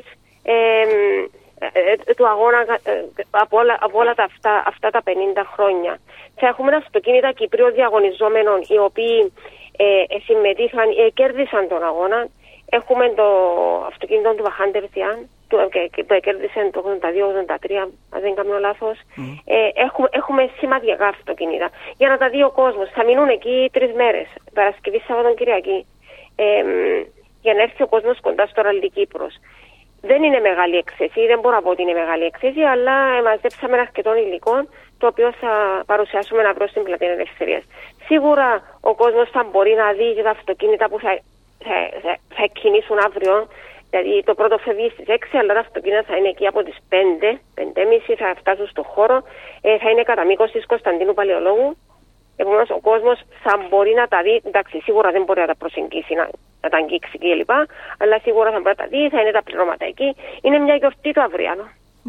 του αγώνα από όλα αυτά τα 50 χρόνια. Θα έχουμε αυτοκίνητα Κυπρίων διαγωνιζόμενων οι οποίοι συμμετείχαν, κέρδισαν τον αγώνα. Έχουμε το αυτοκίνητο του Βαχάντερ Τιάν που κέρδισε το 82-83, αν δεν κάνω λάθος. Έχουμε σημαντικά αυτοκίνητα για να τα δει ο κόσμος. Θα μείνουν εκεί 3 μέρες, Παρασκευή, Σάββατο, Κυριακή, για να έρθει ο κόσμος κοντά στο Ράλι Κύπρος. Δεν είναι μεγάλη έκθεση, δεν μπορώ να πω ότι είναι μεγάλη έκθεση, αλλά μαζέψαμε αρκετών υλικών, το οποίο θα παρουσιάσουμε αύριο στην Πλατεία Ελευθερίας. Σίγουρα ο κόσμος θα μπορεί να δει τα αυτοκίνητα που θα κινήσουν αύριο. Δηλαδή το πρώτο φεύγει στις 6, αλλά τα αυτοκίνητα θα είναι εκεί από τις 5:30 θα φτάσουν στο χώρο. Θα είναι κατά μήκος της Κωνσταντίνου Παλαιολόγου. Επομένως ο κόσμος θα μπορεί να τα δει. Εντάξει, σίγουρα δεν μπορεί να τα προσεγγίσει, να τα αγγίξει κλπ. Αλλά σίγουρα θα μπορεί να τα δει, θα είναι τα πληρώματα εκεί. Είναι μια γιορτή το αυριανό.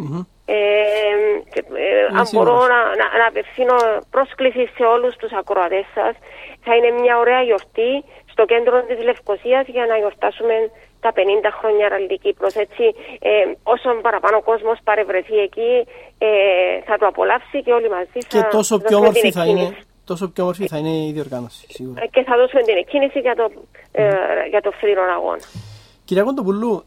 Αν μπορώ να απευθύνω πρόσκληση σε όλους τους ακροατές σας, θα είναι μια ωραία γιορτή στο κέντρο της Λευκοσίας για να γιορτάσουμε τα 50 χρόνια Ράλι Κύπρος. Έτσι, όσο παραπάνω κόσμος παρευρεθεί εκεί, θα το απολαύσει και όλοι μαζί θα. Και τόσο πιο όμορφη θα είναι. Τόσο πιο όμορφη θα είναι η διοργάνωση, σίγουρα. Και θα δώσουμε την εκκίνηση για το φθινόπωρο αγώνα. Κυρία Κοντοπούλου,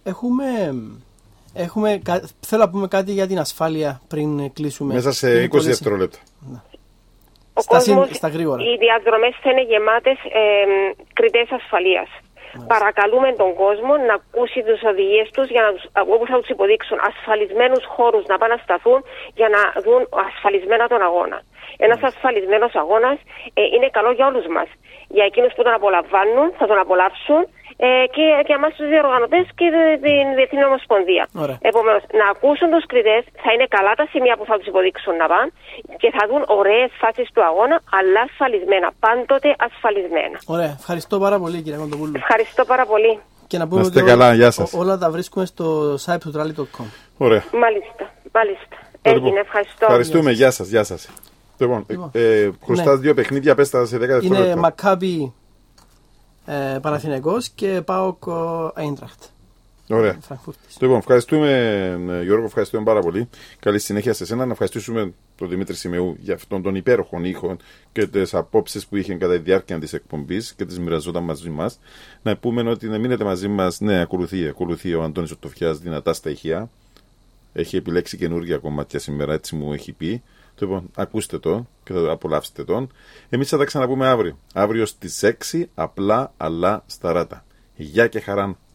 θέλω να πούμε κάτι για την ασφάλεια πριν κλείσουμε. Μέσα σε 20 δευτερόλεπτα. Ο κόσμος, οι διαδρομές θα είναι γεμάτες κριτές ασφαλείας. Παρακαλούμε τον κόσμο να ακούσει τις οδηγίες τους όπου θα τους υποδείξουν ασφαλισμένους χώρους να πάνε να σταθούν για να δουν ασφαλισμένα τον αγώνα. Ένας ασφαλισμένος αγώνας είναι καλό για όλους μας. Για εκείνους που τον απολαμβάνουν, θα τον απολαύσουν και για εμάς τους διοργανωτές και την Διεθνή Ομοσπονδία. Επομένως, να ακούσουν τους κριτές, θα είναι καλά τα σημεία που θα τους υποδείξουν να πάνε και θα δουν ωραίες φάσεις του αγώνα, αλλά ασφαλισμένα, πάντοτε ασφαλισμένα. Ωραία, ευχαριστώ πάρα πολύ κύριε Κοντοπούλου. Ευχαριστώ πάρα πολύ. Και να πούμε ότι όλα τα βρίσκουμε στο site του rally.com. Ωραία. Μάλιστα. Έγινε, ευχαριστώ. Ευχαριστούμε, γεια σας. Λοιπόν, χρωστάς 2 παιχνίδια, πες τα σε 10 δευτερόλεπτα. Είναι Μακάμπι Παναθηναϊκός και ΠΑΟΚ Άιντραχτ. Ωραία. Λοιπόν, ευχαριστούμε Γιώργο, ευχαριστούμε πάρα πολύ. Καλή συνέχεια σε εσένα. Να ευχαριστήσουμε τον Δημήτρη Σιμεού για αυτόν τον υπέροχο ήχο και τις απόψεις που είχε κατά τη διάρκεια της εκπομπής και τις μοιραζόταν μαζί μας. Να πούμε ότι να μείνετε μαζί μας. Ναι, ακολουθεί ο Αντώνης Οτοφιάς δυνατά στα ηχεία. Έχει επιλέξει καινούργια κομμάτια σήμερα, έτσι μου έχει πει. Λοιπόν, ακούστε το και θα απολαύσετε τον. Εμείς θα τα ξαναπούμε αύριο. Αύριο στις 6, απλά αλλά σταράτα. Γεια και χαρά.